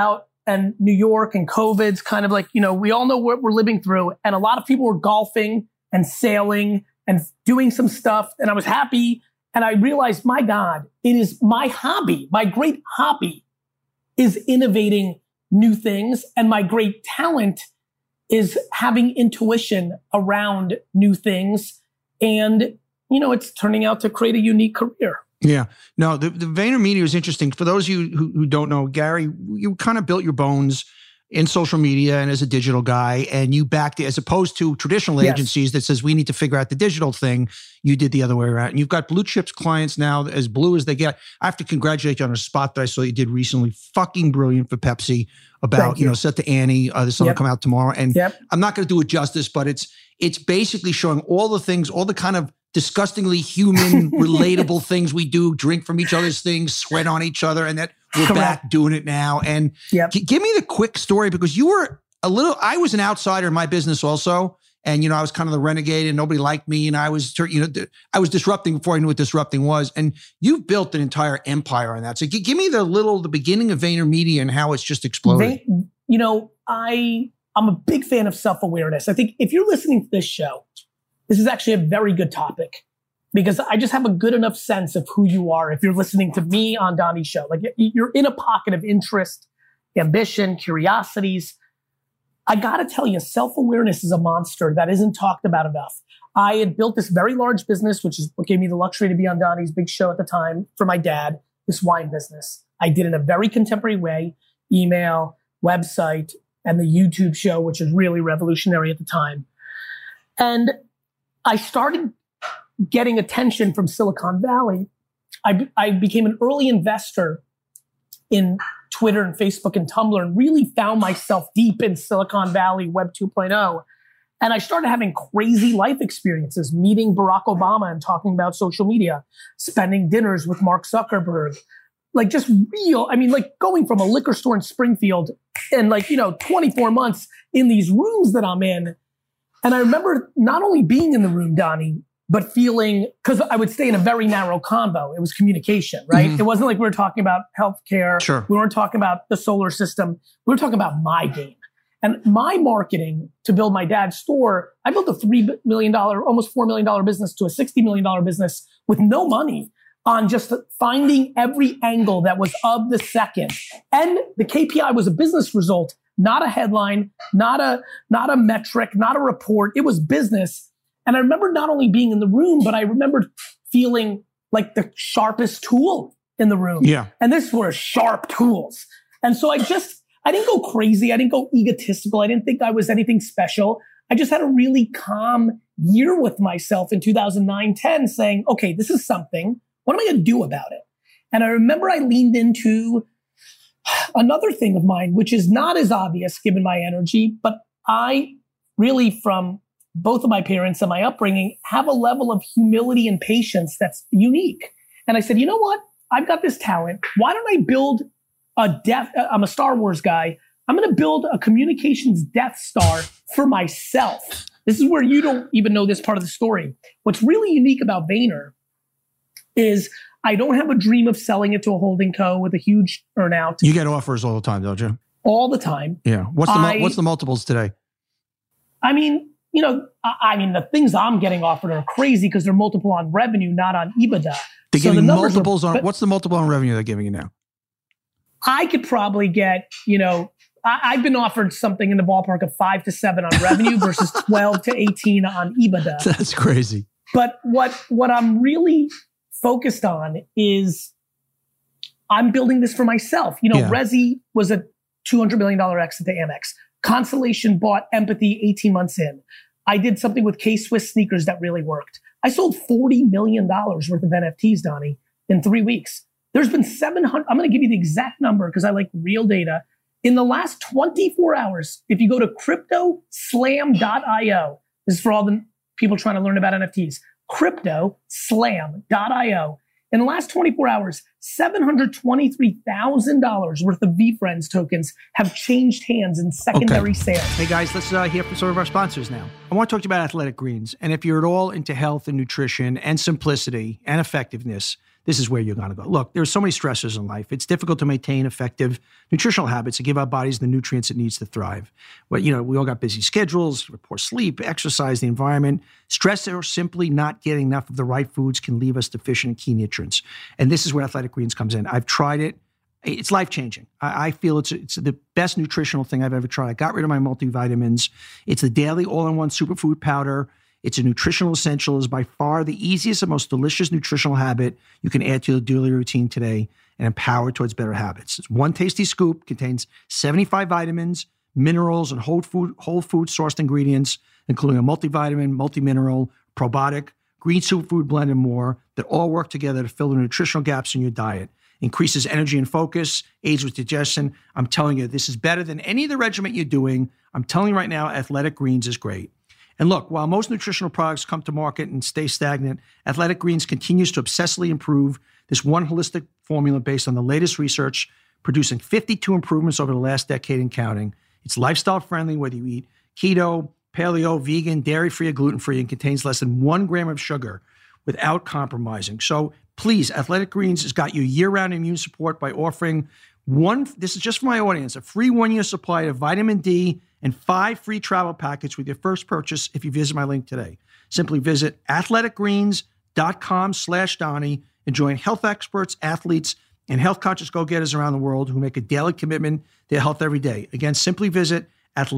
and New York and COVID's kind of like, we all know what we're living through. And a lot of people were golfing and sailing and doing some stuff. And I was happy. And I realized, my God, it is my hobby. My great hobby is innovating new things. And my great talent is having intuition around new things. And, it's turning out to create a unique career. Yeah. No, the VaynerMedia is interesting. For those of you who don't know, Gary, you kind of built your bones in social media and as a digital guy, and you backed it, as opposed to traditional agencies that says we need to figure out the digital thing. You did the other way around. And you've got blue chips clients now, as blue as they get. I have to congratulate you on a spot that I saw you did recently. Fucking brilliant for Pepsi about, Set to Annie. This song will come out tomorrow. And I'm not going to do it justice, but it's basically showing all the things, all the kind of disgustingly human, relatable things we do, drink from each other's things, sweat on each other, and that we're back doing it now. And give me the quick story, because you were I was an outsider in my business also. And, I was kind of the renegade and nobody liked me. And I was, I was disrupting before I knew what disrupting was. And you've built an entire empire on that. So give me the beginning of VaynerMedia and how it's just exploded. I'm a big fan of self-awareness. I think if you're listening to this show, this is actually a very good topic, because I just have a good enough sense of who you are. If you're listening to me on Donnie's show, like you're in a pocket of interest, ambition, curiosities. I got to tell you, self-awareness is a monster that isn't talked about enough. I had built this very large business, which is what gave me the luxury to be on Donnie's big show at the time for my dad, this wine business. I did it in a very contemporary way, email, website, and the YouTube show, which was really revolutionary at the time. And I started getting attention from Silicon Valley. I became an early investor in Twitter and Facebook and Tumblr, and really found myself deep in Silicon Valley Web 2.0. And I started having crazy life experiences, meeting Barack Obama and talking about social media, spending dinners with Mark Zuckerberg, like just real, going from a liquor store in Springfield and 24 months in these rooms that I'm in. And I remember not only being in the room, Donnie, but feeling, because I would stay in a very narrow convo. It was communication, right? Mm-hmm. It wasn't like we were talking about healthcare. Sure. We weren't talking about the solar system. We were talking about my game. And my marketing to build my dad's store, I built a $3 million, almost $4 million business to a $60 million business with no money, on just finding every angle that was of the second. And the KPI was a business result, not a headline, not a metric, not a report. It was business. And I remember not only being in the room, but I remembered feeling like the sharpest tool in the room. Yeah. And this were sharp tools. And so I didn't go crazy. I didn't go egotistical. I didn't think I was anything special. I just had a really calm year with myself in 2009-10 saying, okay, this is something. What am I going to do about it? And I remember I leaned into another thing of mine, which is not as obvious given my energy, but I really, from both of my parents and my upbringing, have a level of humility and patience that's unique. And I said, you know what? I've got this talent. Why don't I build I'm a Star Wars guy. I'm going to build a communications Death Star for myself. This is where you don't even know this part of the story. What's really unique about Vayner is I don't have a dream of selling it to a holding co with a huge earnout. You get offers all the time, don't you? All the time. Yeah. What's the multiples today? The things I'm getting offered are crazy because they're multiple on revenue, not on EBITDA. They're giving multiples on, what's the multiple on revenue they're giving you now? I could probably get, I've been offered something in the ballpark of 5 to 7 on revenue versus 12 to 18 on EBITDA. That's crazy. But what I'm really focused on is I'm building this for myself. Resi was a $200 million exit to Amex. Constellation bought Empathy 18 months in. I did something with K-Swiss sneakers that really worked. I sold $40 million worth of NFTs, Donnie, in 3 weeks. There's been 700. I'm going to give you the exact number because I like real data. In the last 24 hours, if you go to cryptoslam.io, this is for all the people trying to learn about NFTs, cryptoslam.io. In the last 24 hours, $723,000 worth of VFriends tokens have changed hands in secondary sales. Hey guys, let's hear from some of our sponsors now. I want to talk to you about Athletic Greens. And if you're at all into health and nutrition and simplicity and effectiveness, this is where you're going to go. Look, there's so many stressors in life. It's difficult to maintain effective nutritional habits to give our bodies the nutrients it needs to thrive. But, we all got busy schedules, poor sleep, exercise, the environment. Stress or simply not getting enough of the right foods can leave us deficient in key nutrients. And this is where Athletic Greens comes in. I've tried it. It's life-changing. I feel it's the best nutritional thing I've ever tried. I got rid of my multivitamins. It's the daily all-in-one superfood powder. It's a nutritional essential. It's by far the easiest and most delicious nutritional habit you can add to your daily routine today and empower towards better habits. It's one tasty scoop, contains 75 vitamins, minerals, and whole food sourced ingredients, including a multivitamin, multimineral, probiotic, green superfood blend, and more that all work together to fill the nutritional gaps in your diet. Increases energy and focus, aids with digestion. I'm telling you, this is better than any of the regimen you're doing. I'm telling you right now, Athletic Greens is great. And look, while most nutritional products come to market and stay stagnant, Athletic Greens continues to obsessively improve this one holistic formula based on the latest research, producing 52 improvements over the last decade and counting. It's lifestyle friendly, whether you eat keto, paleo, vegan, dairy-free, or gluten-free, and contains less than 1 gram of sugar without compromising. So please, Athletic Greens has got you year-round immune support by offering this is just for my audience, a free 1-year supply of vitamin D and 5 free travel packets with your first purchase if you visit my link today. Simply visit athleticgreens.com/Donnie and join health experts, athletes, and health-conscious go-getters around the world who make a daily commitment to their health every day. Again, simply visit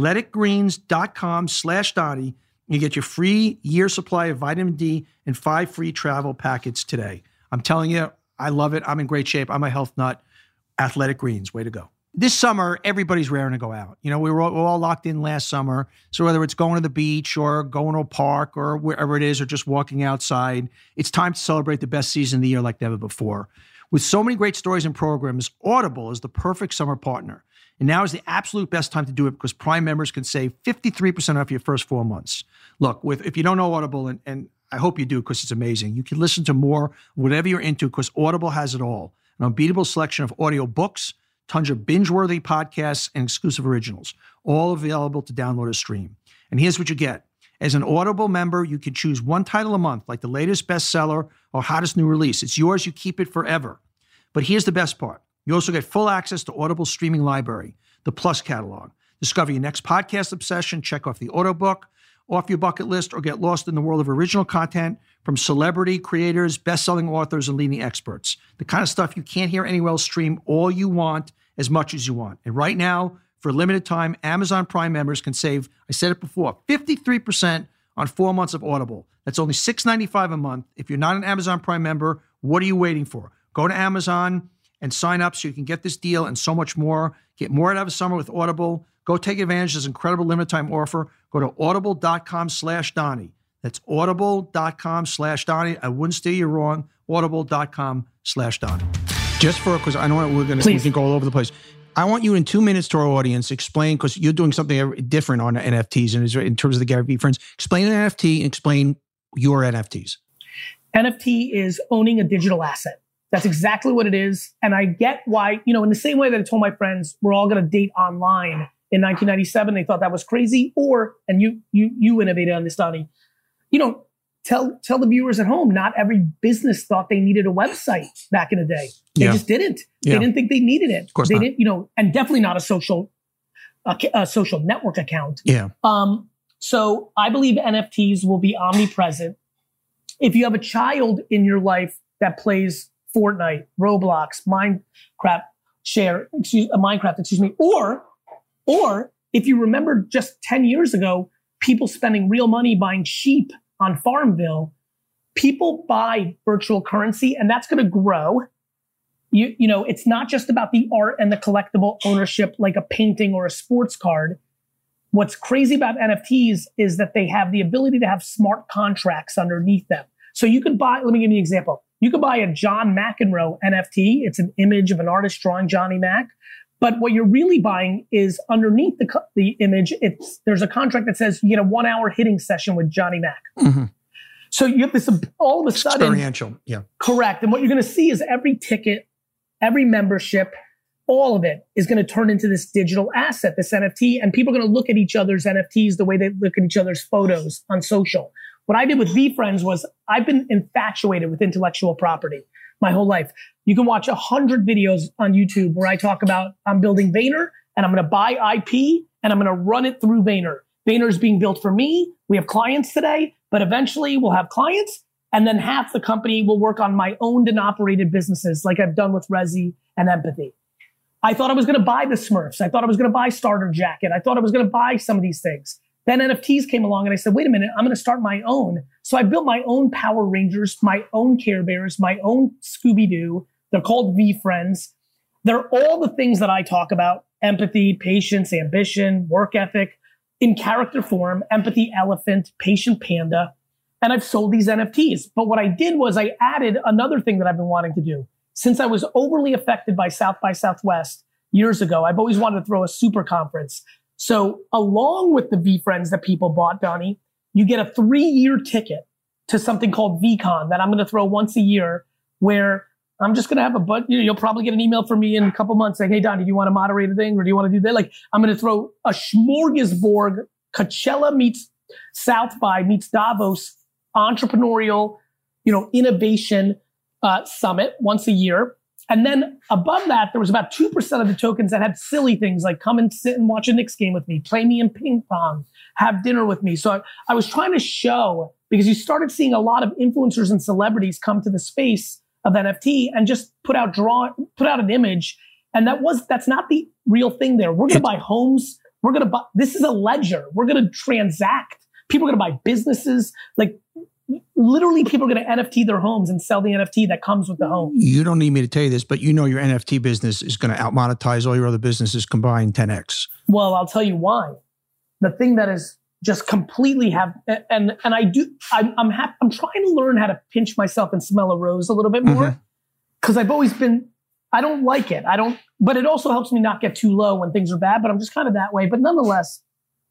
athleticgreens.com/Donnie. You get your free year supply of vitamin D and 5 free travel packets today. I'm telling you, I love it. I'm in great shape. I'm a health nut. Athletic Greens, way to go. This summer, everybody's raring to go out. We were all locked in last summer. So whether it's going to the beach or going to a park or wherever it is, or just walking outside, it's time to celebrate the best season of the year like never before. With so many great stories and programs, Audible is the perfect summer partner. And now is the absolute best time to do it because Prime members can save 53% off your first 4 months. Look, if you don't know Audible, and I hope you do because it's amazing, you can listen to more, whatever you're into, because Audible has it all. An unbeatable selection of audio books, tons of binge-worthy podcasts, and exclusive originals, all available to download or stream. And here's what you get. As an Audible member, you can choose one title a month, like the latest bestseller or hottest new release. It's yours. You keep it forever. But here's the best part. You also get full access to Audible's streaming library, the Plus catalog. Discover your next podcast obsession, check off the audiobook off your bucket list, or get lost in the world of original content from celebrity creators, best-selling authors, and leading experts. The kind of stuff you can't hear anywhere else. Stream all you want, as much as you want. And right now, for a limited time, Amazon Prime members can save, I said it before, 53% on 4 months of Audible. That's only $6.95 a month. If you're not an Amazon Prime member, what are you waiting for? Go to Amazon and sign up so you can get this deal and so much more. Get more out of the summer with Audible. Go take advantage of this incredible limited time offer. Go to audible.com/Donnie. That's audible.com/Donnie. I wouldn't steer you wrong. Audible.com/Donnie. Just because I know we can go all over the place. I want you in 2 minutes to our audience explain, because you're doing something different on NFTs and in terms of the Gary Vee friends. Explain an NFT and explain your NFTs. NFT is owning a digital asset. That's exactly what it is. And I get why, in the same way that I told my friends we're all going to date online in 1997, they thought that was crazy. And you innovated on this, Donnie. Tell the viewers at home, not every business thought they needed a website back in the day. They just didn't. Yeah. They didn't think they needed it. Of course they not. didn't, and definitely not a social network account. Yeah. So I believe NFTs will be omnipresent. If you have a child in your life that plays Fortnite, Roblox, Minecraft, or if you remember just 10 years ago, people spending real money buying sheep on Farmville, people buy virtual currency, and that's going to grow. It's not just about the art and the collectible ownership like a painting or a sports card. What's crazy about NFTs is that they have the ability to have smart contracts underneath them. So you can buy, let me give you an example. You could buy a John McEnroe NFT. It's an image of an artist drawing Johnny Mac. But what you're really buying is underneath the image, there's a contract that says you get a 1 hour hitting session with Johnny Mac. Mm-hmm. So you have this all of a sudden. Experiential, yeah. Correct. And what you're going to see is every ticket, every membership, all of it is going to turn into this digital asset, this NFT. And people are going to look at each other's NFTs the way they look at each other's photos on social. What I did with VeeFriends was I've been infatuated with intellectual property. my whole life. You can watch 100 videos on YouTube where I talk about I'm building Vayner and I'm going to buy IP and I'm going to run it through Vayner. Vayner is being built for me. We have clients today, but eventually we'll have clients. And then half the company will work on my owned and operated businesses like I've done with Resy and Empathy. I thought I was going to buy the Smurfs. I thought I was going to buy Starter Jacket. I thought I was going to buy some of these things. Then NFTs came along and I said, wait a minute, I'm going to start my own. So I built my own Power Rangers, my own Care Bears, my own Scooby-Doo. They're called VeeFriends. They're all the things that I talk about: empathy, patience, ambition, work ethic, in character form: Empathy Elephant, Patient Panda. And I've sold these NFTs. But what I did was I added another thing that I've been wanting to do. Since I was overly affected by South by Southwest years ago, I've always wanted to throw a super conference. So along with the VeeFriends that people bought, Donnie, you get a 3-year ticket to something called VeeCon that I'm going to throw once a year, where I'm just going to have you'll probably get an email from me in a couple months saying, hey, Donnie, do you want to moderate a thing or do you want to do that? Like, I'm going to throw a smorgasbord, Coachella meets South by meets Davos entrepreneurial, innovation summit once a year. And then above that, there was about 2% of the tokens that had silly things like come and sit and watch a Knicks game with me, play me in ping pong, have dinner with me. So I was trying to show, because you started seeing a lot of influencers and celebrities come to the space of NFT and just put out an image. And that's not the real thing there. We're going to buy homes. This is a ledger. We're going to transact. People are going to buy businesses. Like, literally, people are going to NFT their homes and sell the NFT that comes with the home. You don't need me to tell you this, but your NFT business is going to out-monetize all your other businesses combined 10x. Well, I'll tell you why. The thing that is just completely I'm trying to learn how to pinch myself and smell a rose a little bit more, because I've always been, I don't like it. But it also helps me not get too low when things are bad, but I'm just kind of that way. But nonetheless,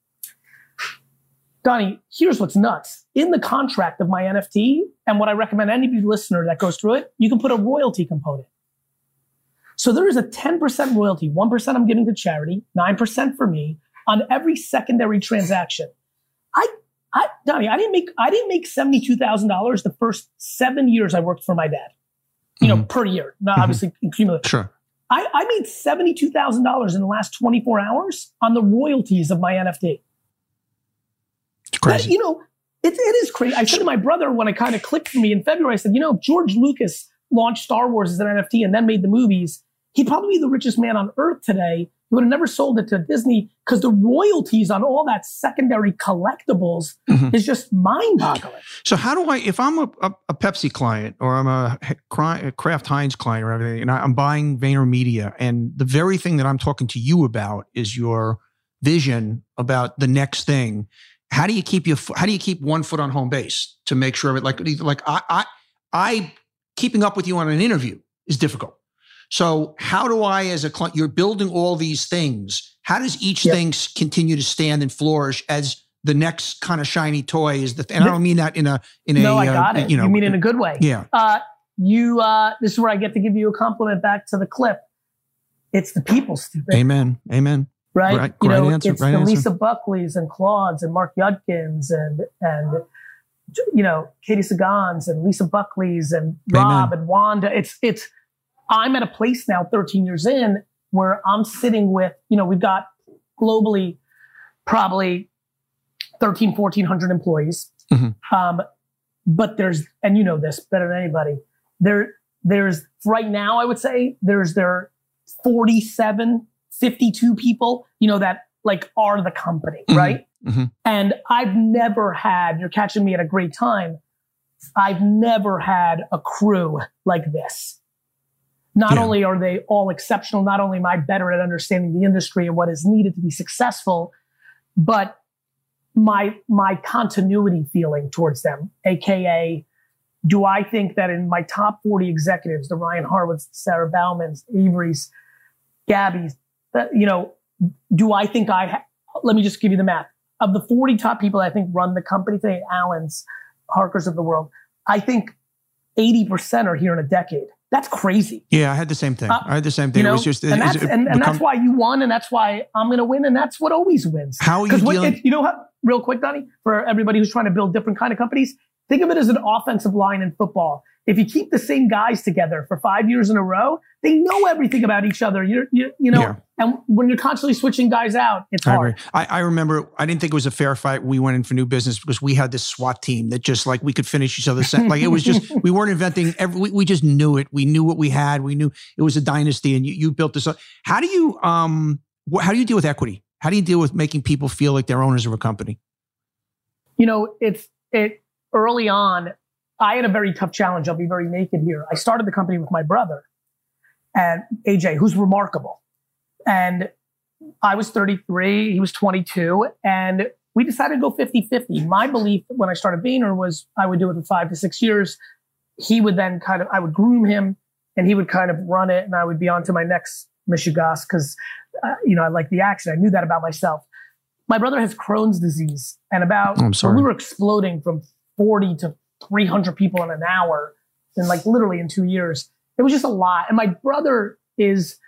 Donnie, here's what's nuts. In the contract of my NFT, and what I recommend any listener that goes through it, you can put a royalty component. So there is a 10% royalty, 1% I'm giving to charity, 9% for me on every secondary transaction. Donnie, I didn't make $72,000 the first 7 years I worked for my dad, per year, not obviously cumulative. Sure. I made $72,000 in the last 24 hours on the royalties of my NFT. It's crazy. It is crazy. I said to my brother when it kind of clicked for me in February, I said, George Lucas launched Star Wars as an NFT and then made the movies. He'd probably be the richest man on earth today. He would have never sold it to Disney, because the royalties on all that secondary collectibles is just mind-boggling. So how do if I'm a Pepsi client, or I'm a Kraft Heinz client or everything, and I'm buying VaynerMedia, and the very thing that I'm talking to you about is your vision about the next thing, how do you keep one foot on home base to make sure I keeping up with you on an interview is difficult. So how do I, as a client, you're building all these things. How does each thing continue to stand and flourish as the next kind of shiny toy is and I don't mean that I got it. You mean in a good way. Yeah. This is where I get to give you a compliment back to the clip. It's the people, stupid. Amen. Right? Answer. It's the Lisa Buckleys and Claudes and Mark Yudkins and Katie Sagans and Lisa Buckleys and Rob and Wanda. I'm at a place now, 13 years in, where I'm sitting with, we've got globally probably 1,400 employees. But there's, and you know this better than anybody, there's right now, I would say there are 52 people, that are the company, right? And I've never had, you're catching me at a great time, I've never had a crew like this. Not only are they all exceptional, not only am I better at understanding the industry and what is needed to be successful, but my continuity feeling towards them, AKA, do I think that in my top 40 executives, the Ryan Harwoods, Sarah Baumans, Avery's, Gabby's, do I think let me just give you the math. Of the 40 top people I think run the company today, Allen's, Harkers of the world, I think 80% are here in a decade. That's crazy. Yeah, I had the same thing. It was just, that's why you won, and that's why I'm going to win, and that's what always wins. How are you dealing? Real quick, Donnie, for everybody who's trying to build different kind of companies, Think of it as an offensive line in football. If you keep the same guys together for 5 years in a row, they know everything about each other. And when you're constantly switching guys out, it's hard. I remember, I didn't think it was a fair fight. We went in for new business because we had this SWAT team that just like we could finish each other's like it was just, we weren't inventing we just knew it. We knew what we had. We knew it was a dynasty, and you built this up. How do you deal with equity? How do you deal with making people feel like they're owners of a company? Early on, I had a very tough challenge. I'll be very naked here. I started the company with my brother, and AJ, who's remarkable. And I was 33, he was 22, and we decided to go 50-50. My belief when I started Vayner was I would do it in 5 to 6 years. He would then I would groom him, and he would kind of run it, and I would be on to my next Michigas because, I like the action. I knew that about myself. My brother has Crohn's disease, and when we were exploding from 40 to 300 people in an hour, and like literally in 2 years, it was just a lot. And my brother is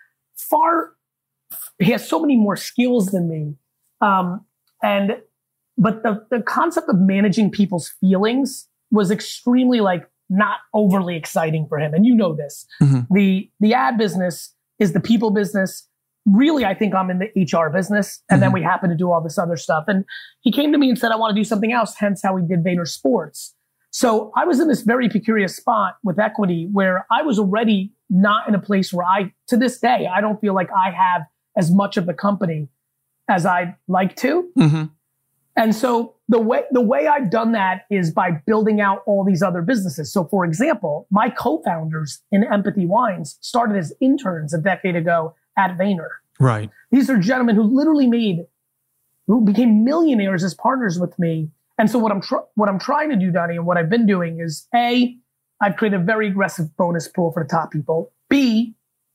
he has so many more skills than me. But the concept of managing people's feelings was extremely not overly exciting for him. And you know this, the ad business is the people business. Really, I think I'm in the HR business. And then we happen to do all this other stuff. And he came to me and said, I want to do something else. Hence how we did Vayner Sports. So I was in this very peculiar spot with equity where I was already not in a place where to this day, I don't feel like I have as much of the company as I'd like to. And so the way I've done that is by building out all these other businesses. So for example, my co-founders in Empathy Wines started as interns a decade ago at Vayner. Right. These are gentlemen who became millionaires as partners with me. And so what I'm trying to do, Donnie, and what I've been doing is I've created a very aggressive bonus pool for the top people. B,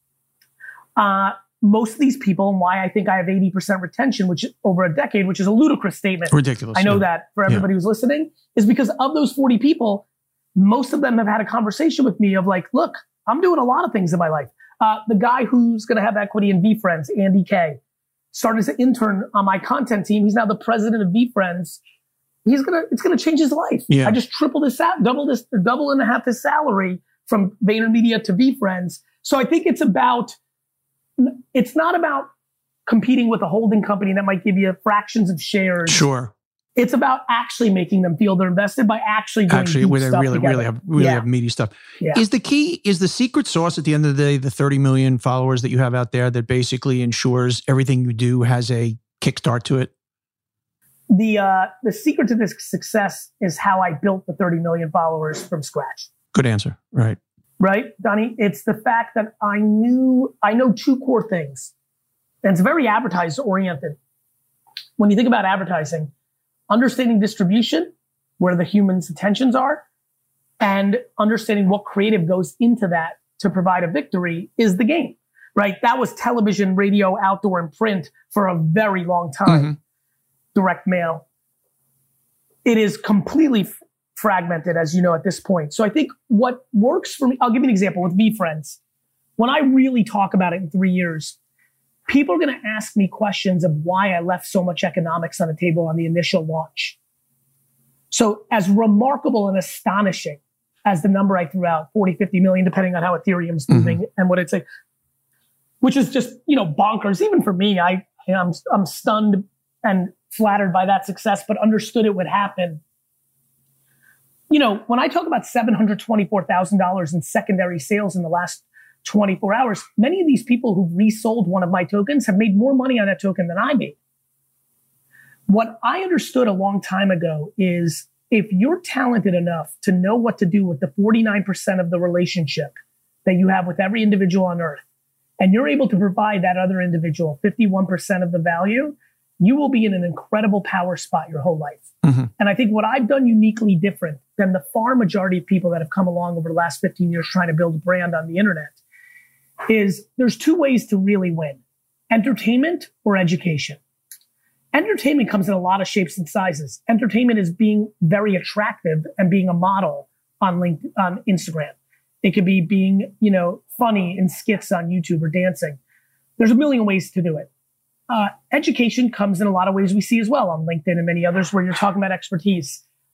most of these people, and why I think I have 80% retention, which over a decade, which is a ludicrous statement. Ridiculous. I know that for everybody who's listening, is because of those 40 people, most of them have had a conversation with me of look, I'm doing a lot of things in my life. The guy who's going to have equity in VeeFriends, Andy K, started as an intern on my content team. He's now the president of VeeFriends. It's gonna change his life. Yeah. I just tripled his double and a half his salary from VaynerMedia to VeeFriends. So I think it's not about competing with a holding company that might give you fractions of shares. Sure. It's about actually making them feel they're invested by actually doing deep stuff really have meaty stuff. Yeah. Is the secret sauce at the end of the day, the 30 million followers that you have out there that basically ensures everything you do has a kickstart to it? The secret to this success is how I built the 30 million followers from scratch. Good answer. Right. Right, Donnie? It's the fact that I know two core things. And it's very advertiser oriented. When you think about advertising, understanding distribution, where the human's attentions are, and understanding what creative goes into that to provide a victory is the game, right? That was television, radio, outdoor, and print for a very long time. Direct mail. It is completely fragmented, as you know, at this point. So I think what works for me, I'll give you an example with VeeFriends. When I really talk about it in 3 years, people are going to ask me questions of why I left so much economics on the table on the initial launch. So as remarkable and astonishing as the number I threw out, 40, 50 million, depending on how Ethereum's moving and what it's like, which is just, bonkers. Even for me, I'm stunned and flattered by that success, but understood it would happen. When I talk about $724,000 in secondary sales in the last 24 hours, many of these people who've resold one of my tokens have made more money on that token than I made. What I understood a long time ago is if you're talented enough to know what to do with the 49% of the relationship that you have with every individual on earth, and you're able to provide that other individual 51% of the value, you will be in an incredible power spot your whole life. And I think what I've done uniquely different than the far majority of people that have come along over the last 15 years trying to build a brand on the internet is there's two ways to really win: entertainment or education. Entertainment comes in a lot of shapes and sizes. Entertainment is being very attractive and being a model on Instagram. It could be being, funny in skits on YouTube or dancing. There's a million ways to do it. Education comes in a lot of ways we see as well on LinkedIn and many others where you're talking about expertise.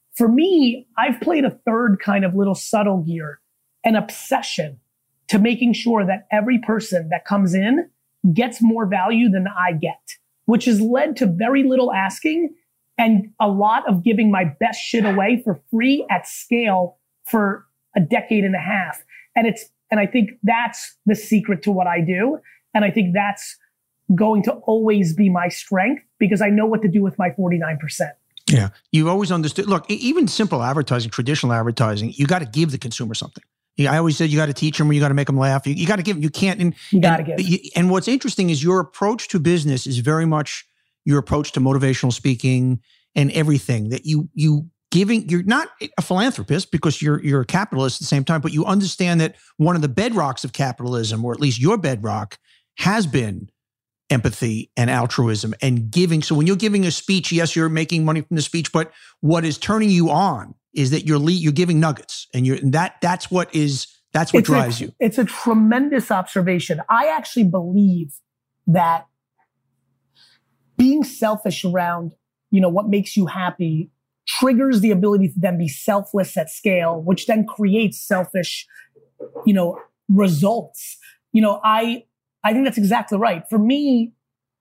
For me, I've played a third kind of little subtle gear, an obsession to making sure that every person that comes in gets more value than I get, which has led to very little asking and a lot of giving my best shit away for free at scale for a decade and a half. And I think that's the secret to what I do. And I think that's going to always be my strength because I know what to do with my 49%. Yeah. You've always understood. Look, even simple advertising, traditional advertising, you got to give the consumer something. I always said you got to teach them or you got to make them laugh. You got to give them. You can't. You got to give. And what's interesting is your approach to business is very much your approach to motivational speaking and everything that you're not a philanthropist because you're a capitalist at the same time, but you understand that one of the bedrocks of capitalism, or at least your bedrock, has been empathy and altruism and giving. So when you're giving a speech, yes, you're making money from the speech, but what is turning you on is that you're giving nuggets, and that's what drives you. It's a tremendous observation. I actually believe that being selfish around, what makes you happy triggers the ability to then be selfless at scale, which then creates selfish, results. I think that's exactly right. For me,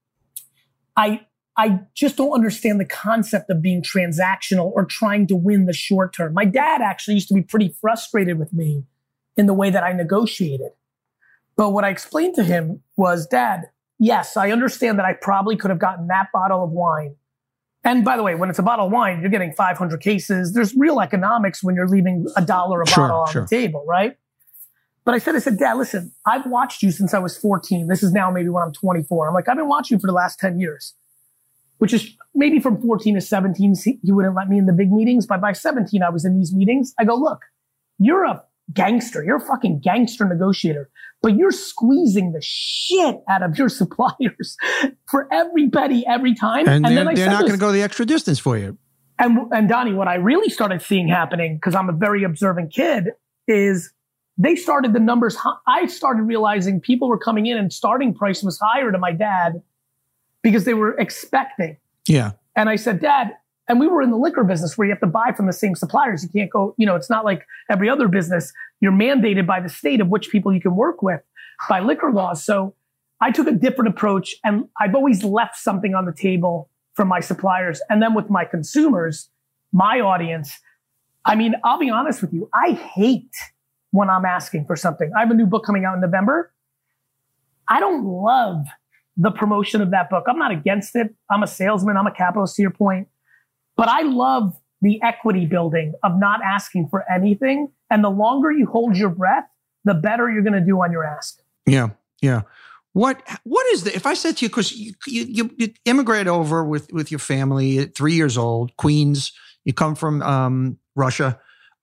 I just don't understand the concept of being transactional or trying to win the short term. My dad actually used to be pretty frustrated with me in the way that I negotiated. But what I explained to him was, Dad, yes, I understand that I probably could have gotten that bottle of wine. And by the way, when it's a bottle of wine, you're getting 500 cases. There's real economics when you're leaving $1 a bottle on the table, right? But I said, Dad, listen, I've watched you since I was 14. This is now maybe when I'm 24. I'm like, I've been watching you for the last 10 years, which is maybe from 14 to 17. He wouldn't let me in the big meetings. But by 17, I was in these meetings. I go, look, you're a gangster. You're a fucking gangster negotiator, but you're squeezing the shit out of your suppliers for everybody every time. And they're not going to go the extra distance for you. And Donnie, what I really started seeing happening, because I'm a very observant kid, is they started the numbers. I started realizing people were coming in and starting price was higher to my dad because they were expecting. Yeah. And I said, Dad, and we were in the liquor business where you have to buy from the same suppliers. You can't go, it's not like every other business. You're mandated by the state of which people you can work with by liquor laws. So I took a different approach, and I've always left something on the table from my suppliers. And then with my consumers, my audience, I'll be honest with you. I hate when I'm asking for something. I have a new book coming out in November. I don't love the promotion of that book. I'm not against it. I'm a salesman. I'm a capitalist, to your point. But I love the equity building of not asking for anything. And the longer you hold your breath, the better you're going to do on your ask. Yeah. Yeah. What is if I said to you, because you immigrated over with your family at 3 years old, Queens, you come from Russia,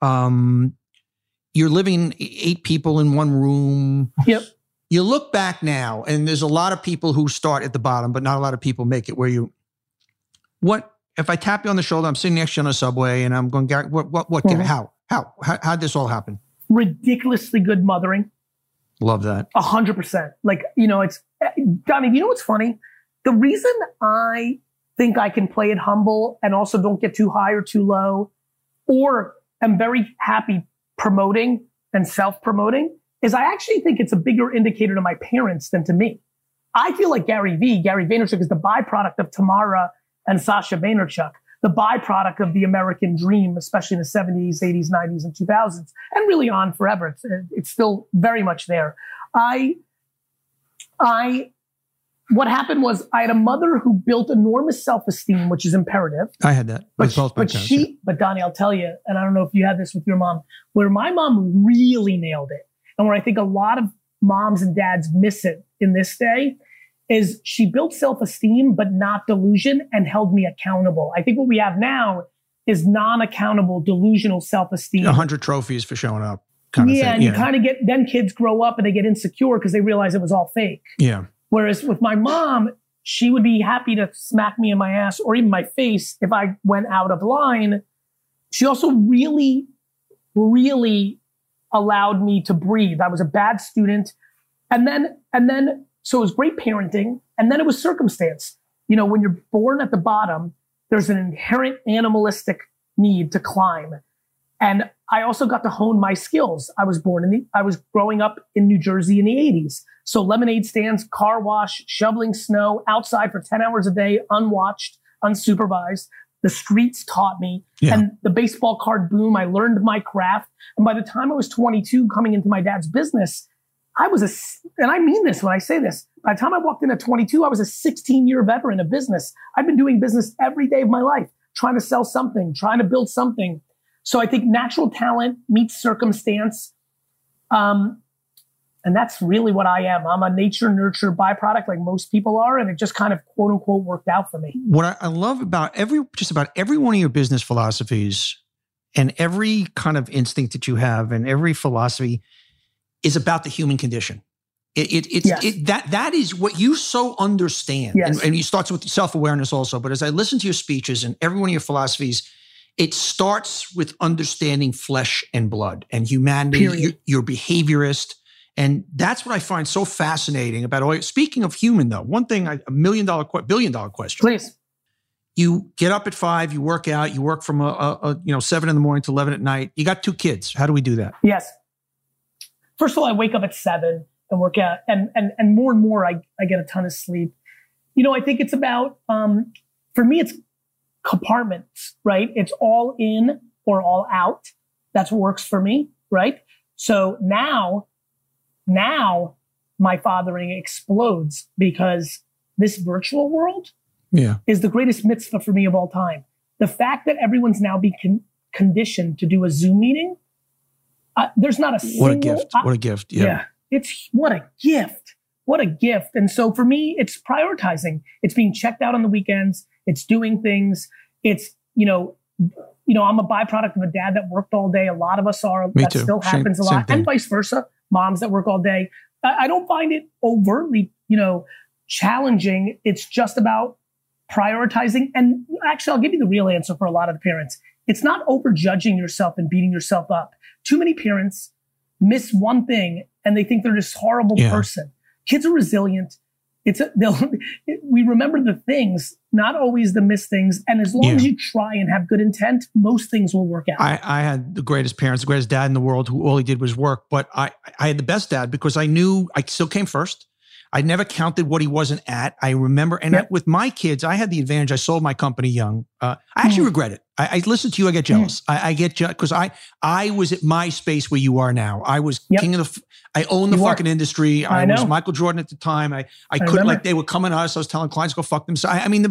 you're living 8 people in one room. Yep. You look back now, and there's a lot of people who start at the bottom, but not a lot of people make it. If I tap you on the shoulder, I'm sitting next to you on a subway, and I'm going, Gary, how'd this all happen? Ridiculously good mothering. Love that. 100%. It's, Donnie, you know what's funny? The reason I think I can play it humble and also don't get too high or too low, or am very happy promoting and self-promoting, is I actually think it's a bigger indicator to my parents than to me. I feel like Gary Vaynerchuk is the byproduct of Tamara and Sasha Vaynerchuk, the byproduct of the American dream, especially in the 70s, 80s, 90s, and 2000s, and really on forever. It's still very much there. What happened was I had a mother who built enormous self-esteem, which is imperative. I had that. But Donnie, I'll tell you, and I don't know if you had this with your mom, where my mom really nailed it, and where I think a lot of moms and dads miss it in this day, is she built self-esteem, but not delusion, and held me accountable. I think what we have now is non-accountable, delusional self-esteem. 100 trophies for showing up. Kind of thing. And you kind of get, then kids grow up and they get insecure because they realize it was all fake. Yeah. Whereas with my mom, she would be happy to smack me in my ass or even my face if I went out of line. She also really, really allowed me to breathe. I was a bad student. And then, so it was great parenting. And then it was circumstance. When you're born at the bottom, there's an inherent animalistic need to climb. And I also got to hone my skills. I was growing up in New Jersey in the 80s. So lemonade stands, car wash, shoveling snow outside for 10 hours a day, unwatched, unsupervised. The streets taught me. Yeah. And the baseball card boom, I learned my craft. And by the time I was 22 coming into my dad's business, and I mean this when I say this, by the time I walked in at 22, I was a 16-year veteran of business. I've been doing business every day of my life, trying to sell something, trying to build something. So I think natural talent meets circumstance. And that's really what I am. I'm a nature nurture byproduct like most people are. And it just kind of quote unquote worked out for me. What I love about just about every one of your business philosophies and every kind of instinct that you have and every philosophy is about the human condition. That is what you so understand. Yes. And you start with self-awareness also. But as I listen to your speeches and every one of your philosophies, it starts with understanding flesh and blood and humanity. You're behaviorist. And that's what I find so fascinating about oil. Speaking of human, though, one thing, $1 billion question. Please. You get up at 5, you work out, you work from 7 in the morning to 11 at night. You got 2 kids. How do we do that? Yes. First of all, I wake up at 7 and work out, and more, I get a ton of sleep. I think it's about, for me, it's compartments, right? It's all in or all out. That's what works for me, right? So now my fathering explodes because this virtual world is the greatest mitzvah for me of all time. The fact that everyone's now being conditioned to do a Zoom meeting, there's not a single... What a gift. What a gift. Yeah. What a gift. What a gift. And so for me, it's prioritizing. It's being checked out on the weekends. It's doing things. It's, I'm a byproduct of a dad that worked all day. A lot of us are. Me that too. Still happens a lot. And vice versa. Moms that work all day. I don't find it overtly, challenging. It's just about prioritizing. And actually, I'll give you the real answer for a lot of the parents. It's not overjudging yourself and beating yourself up. Too many parents miss one thing and they think they're this horrible person. Kids are resilient. We remember the things, not always the missed things. And as long as you try and have good intent, most things will work out. I had the greatest parents, the greatest dad in the world who all he did was work. But I had the best dad because I knew I still came first. I never counted what he wasn't at. I remember, and with my kids, I had the advantage. I sold my company young. I actually regret it. I listen to you. I get jealous. I get jealous because I was at my space where you are now. I was king of I owned the fucking industry. I was Michael Jordan at the time. I couldn't, like, they were coming to us. I was telling clients go fuck them. So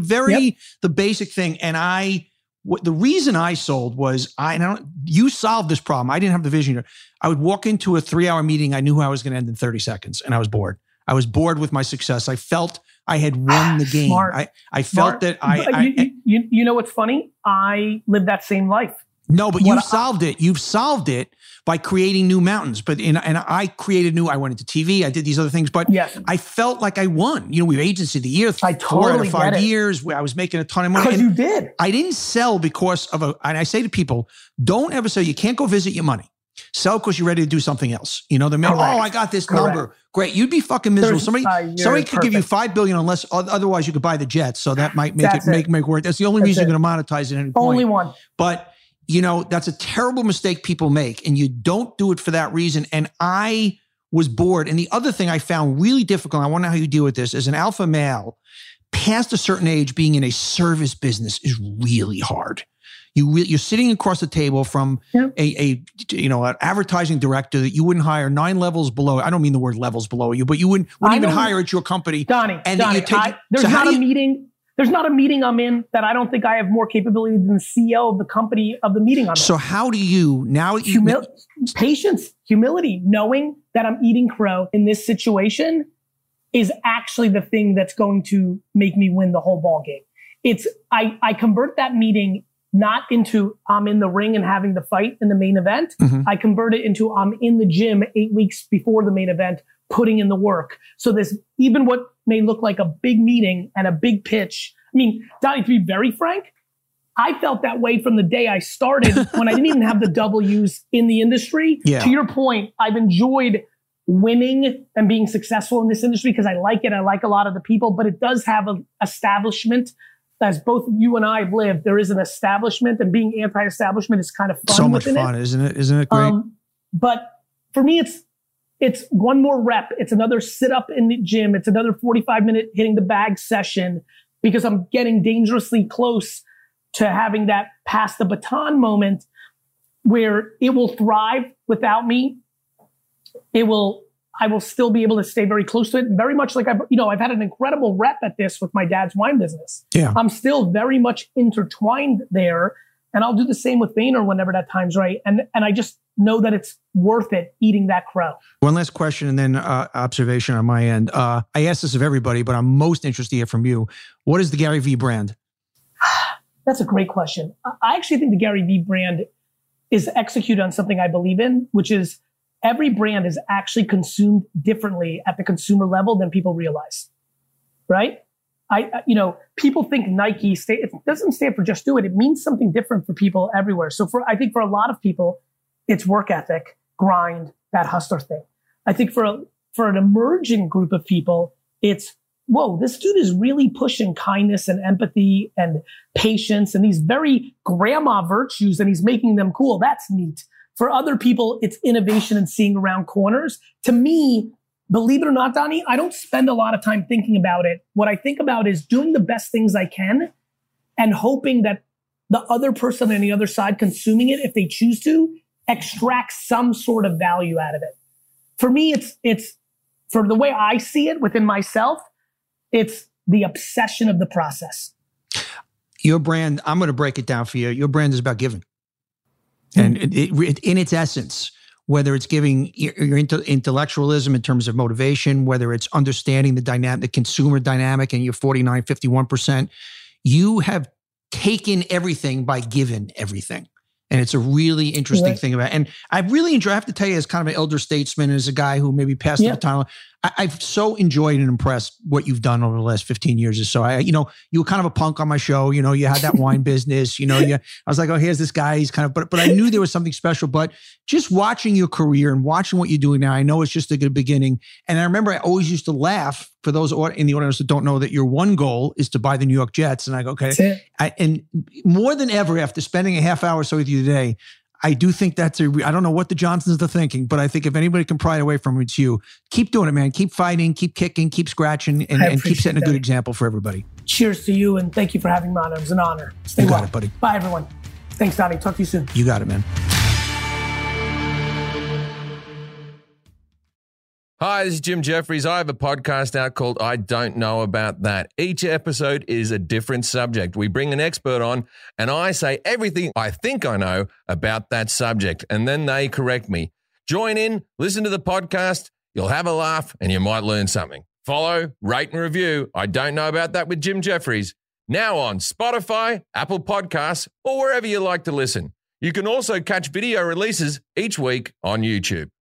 the basic thing. And the reason I sold was you solved this problem. I didn't have the vision. I would walk into a 3-hour meeting. I knew how I was going to end in 30 seconds and I was bored. I was bored with my success. I felt I had won the game. I felt that you know what's funny? I lived that same life. No, but you solved it. You've solved it by creating new mountains. But I created I went into TV. I did these other things. But I felt like I won. We were Agency of the Year. 4 out of 5 years. I was making a ton of money. Because you did. I didn't sell because of and I say to people, don't ever say you can't go visit your money. Sell because you're ready to do something else. I got this number. Great. You'd be fucking miserable. Somebody could give you $5 billion unless otherwise you could buy the jet. So that might make work. That's the only reason you're going to monetize it at any point. Only one. But that's a terrible mistake people make, and you don't do it for that reason. And I was bored. And the other thing I found really difficult, I wonder how you deal with this, as an alpha male, past a certain age, being in a service business is really hard. You're sitting across the table from an advertising director that you wouldn't hire 9 levels below. I don't mean the word levels below you, but you wouldn't even hire at your company. Donnie, there's not a meeting I'm in that I don't think I have more capability than the CEO of the company of the meeting I'm in. So how do you now? Patience, humility, knowing that I'm eating crow in this situation is actually the thing that's going to make me win the whole ball game. I convert that meeting not into I'm in the ring and having the fight in the main event. Mm-hmm. I convert it into I'm in the gym 8 weeks before the main event, putting in the work. So there's even what may look like a big meeting and a big pitch. I mean, Donnie, to be very frank, I felt that way from the day I started when I didn't even have the W's in the industry. Yeah. To your point, I've enjoyed winning and being successful in this industry because I like it. I like a lot of the people, but it does have an establishment as both you and I have lived, there is an establishment, and being anti-establishment is kind of fun. So much fun, isn't it? Isn't it great? But for me, it's one more rep. It's another sit up in the gym. It's another 45-minute hitting the bag session, because I'm getting dangerously close to having that pass the baton moment where it will thrive without me. I will still be able to stay very close to it. Very much like I've had an incredible rep at this with my dad's wine business. Yeah. I'm still very much intertwined there, and I'll do the same with Vayner whenever that time's right. And I just know that it's worth it eating that crow. One last question and then observation on my end. I ask this of everybody, but I'm most interested to hear from you. What is the Gary Vee brand? That's a great question. I actually think the Gary Vee brand is executed on something I believe in, which is every brand is actually consumed differently at the consumer level than people realize, right? People think Nike it doesn't stand for just do it. It means something different for people everywhere. So I think for a lot of people, it's work ethic, grind, that hustler thing. I think for an emerging group of people, it's, whoa, this dude is really pushing kindness and empathy and patience and these very grandma virtues, and he's making them cool. That's neat. For other people, it's innovation and seeing around corners. To me, believe it or not, Donnie, I don't spend a lot of time thinking about it. What I think about is doing the best things I can and hoping that the other person on the other side consuming it, if they choose to, extract some sort of value out of it. For me, it's for the way I see it within myself, it's the obsession of the process. Your brand, I'm going to break it down for you. Your brand is about giving. And in its essence, whether it's giving your intellectualism in terms of motivation, whether it's understanding the consumer dynamic and your 49, 51%, you have taken everything by giving everything. And it's a really interesting thing about it. And I really enjoy, I have to tell you, as kind of an elder statesman, as a guy who maybe passed the baton, I've so enjoyed and impressed what you've done over the last 15 years or so. You were kind of a punk on my show. You had that wine business. I was like, oh, here's this guy. He's kind of, but I knew there was something special. But just watching your career and watching what you're doing now, I know it's just a good beginning. And I remember I always used to laugh, for those in the audience that don't know, that your one goal is to buy the New York Jets. And I go, okay. And more than ever, after spending a half hour or so with you today, I do think I don't know what the Johnsons are thinking, but I think if anybody can pry it away from it, it's you. Keep doing it, man. Keep fighting, keep kicking, keep scratching, and keep setting a good example for everybody. Cheers to you, and thank you for having me on. It was an honor. Stay well. You got it, buddy. Bye, everyone. Thanks, Donnie. Talk to you soon. You got it, man. Hi, this is Jim Jeffries. I have a podcast out called I Don't Know About That. Each episode is a different subject. We bring an expert on and I say everything I think I know about that subject, and then they correct me. Join in, listen to the podcast. You'll have a laugh and you might learn something. Follow, rate and review I Don't Know About That with Jim Jeffries. Now on Spotify, Apple Podcasts, or wherever you like to listen. You can also catch video releases each week on YouTube.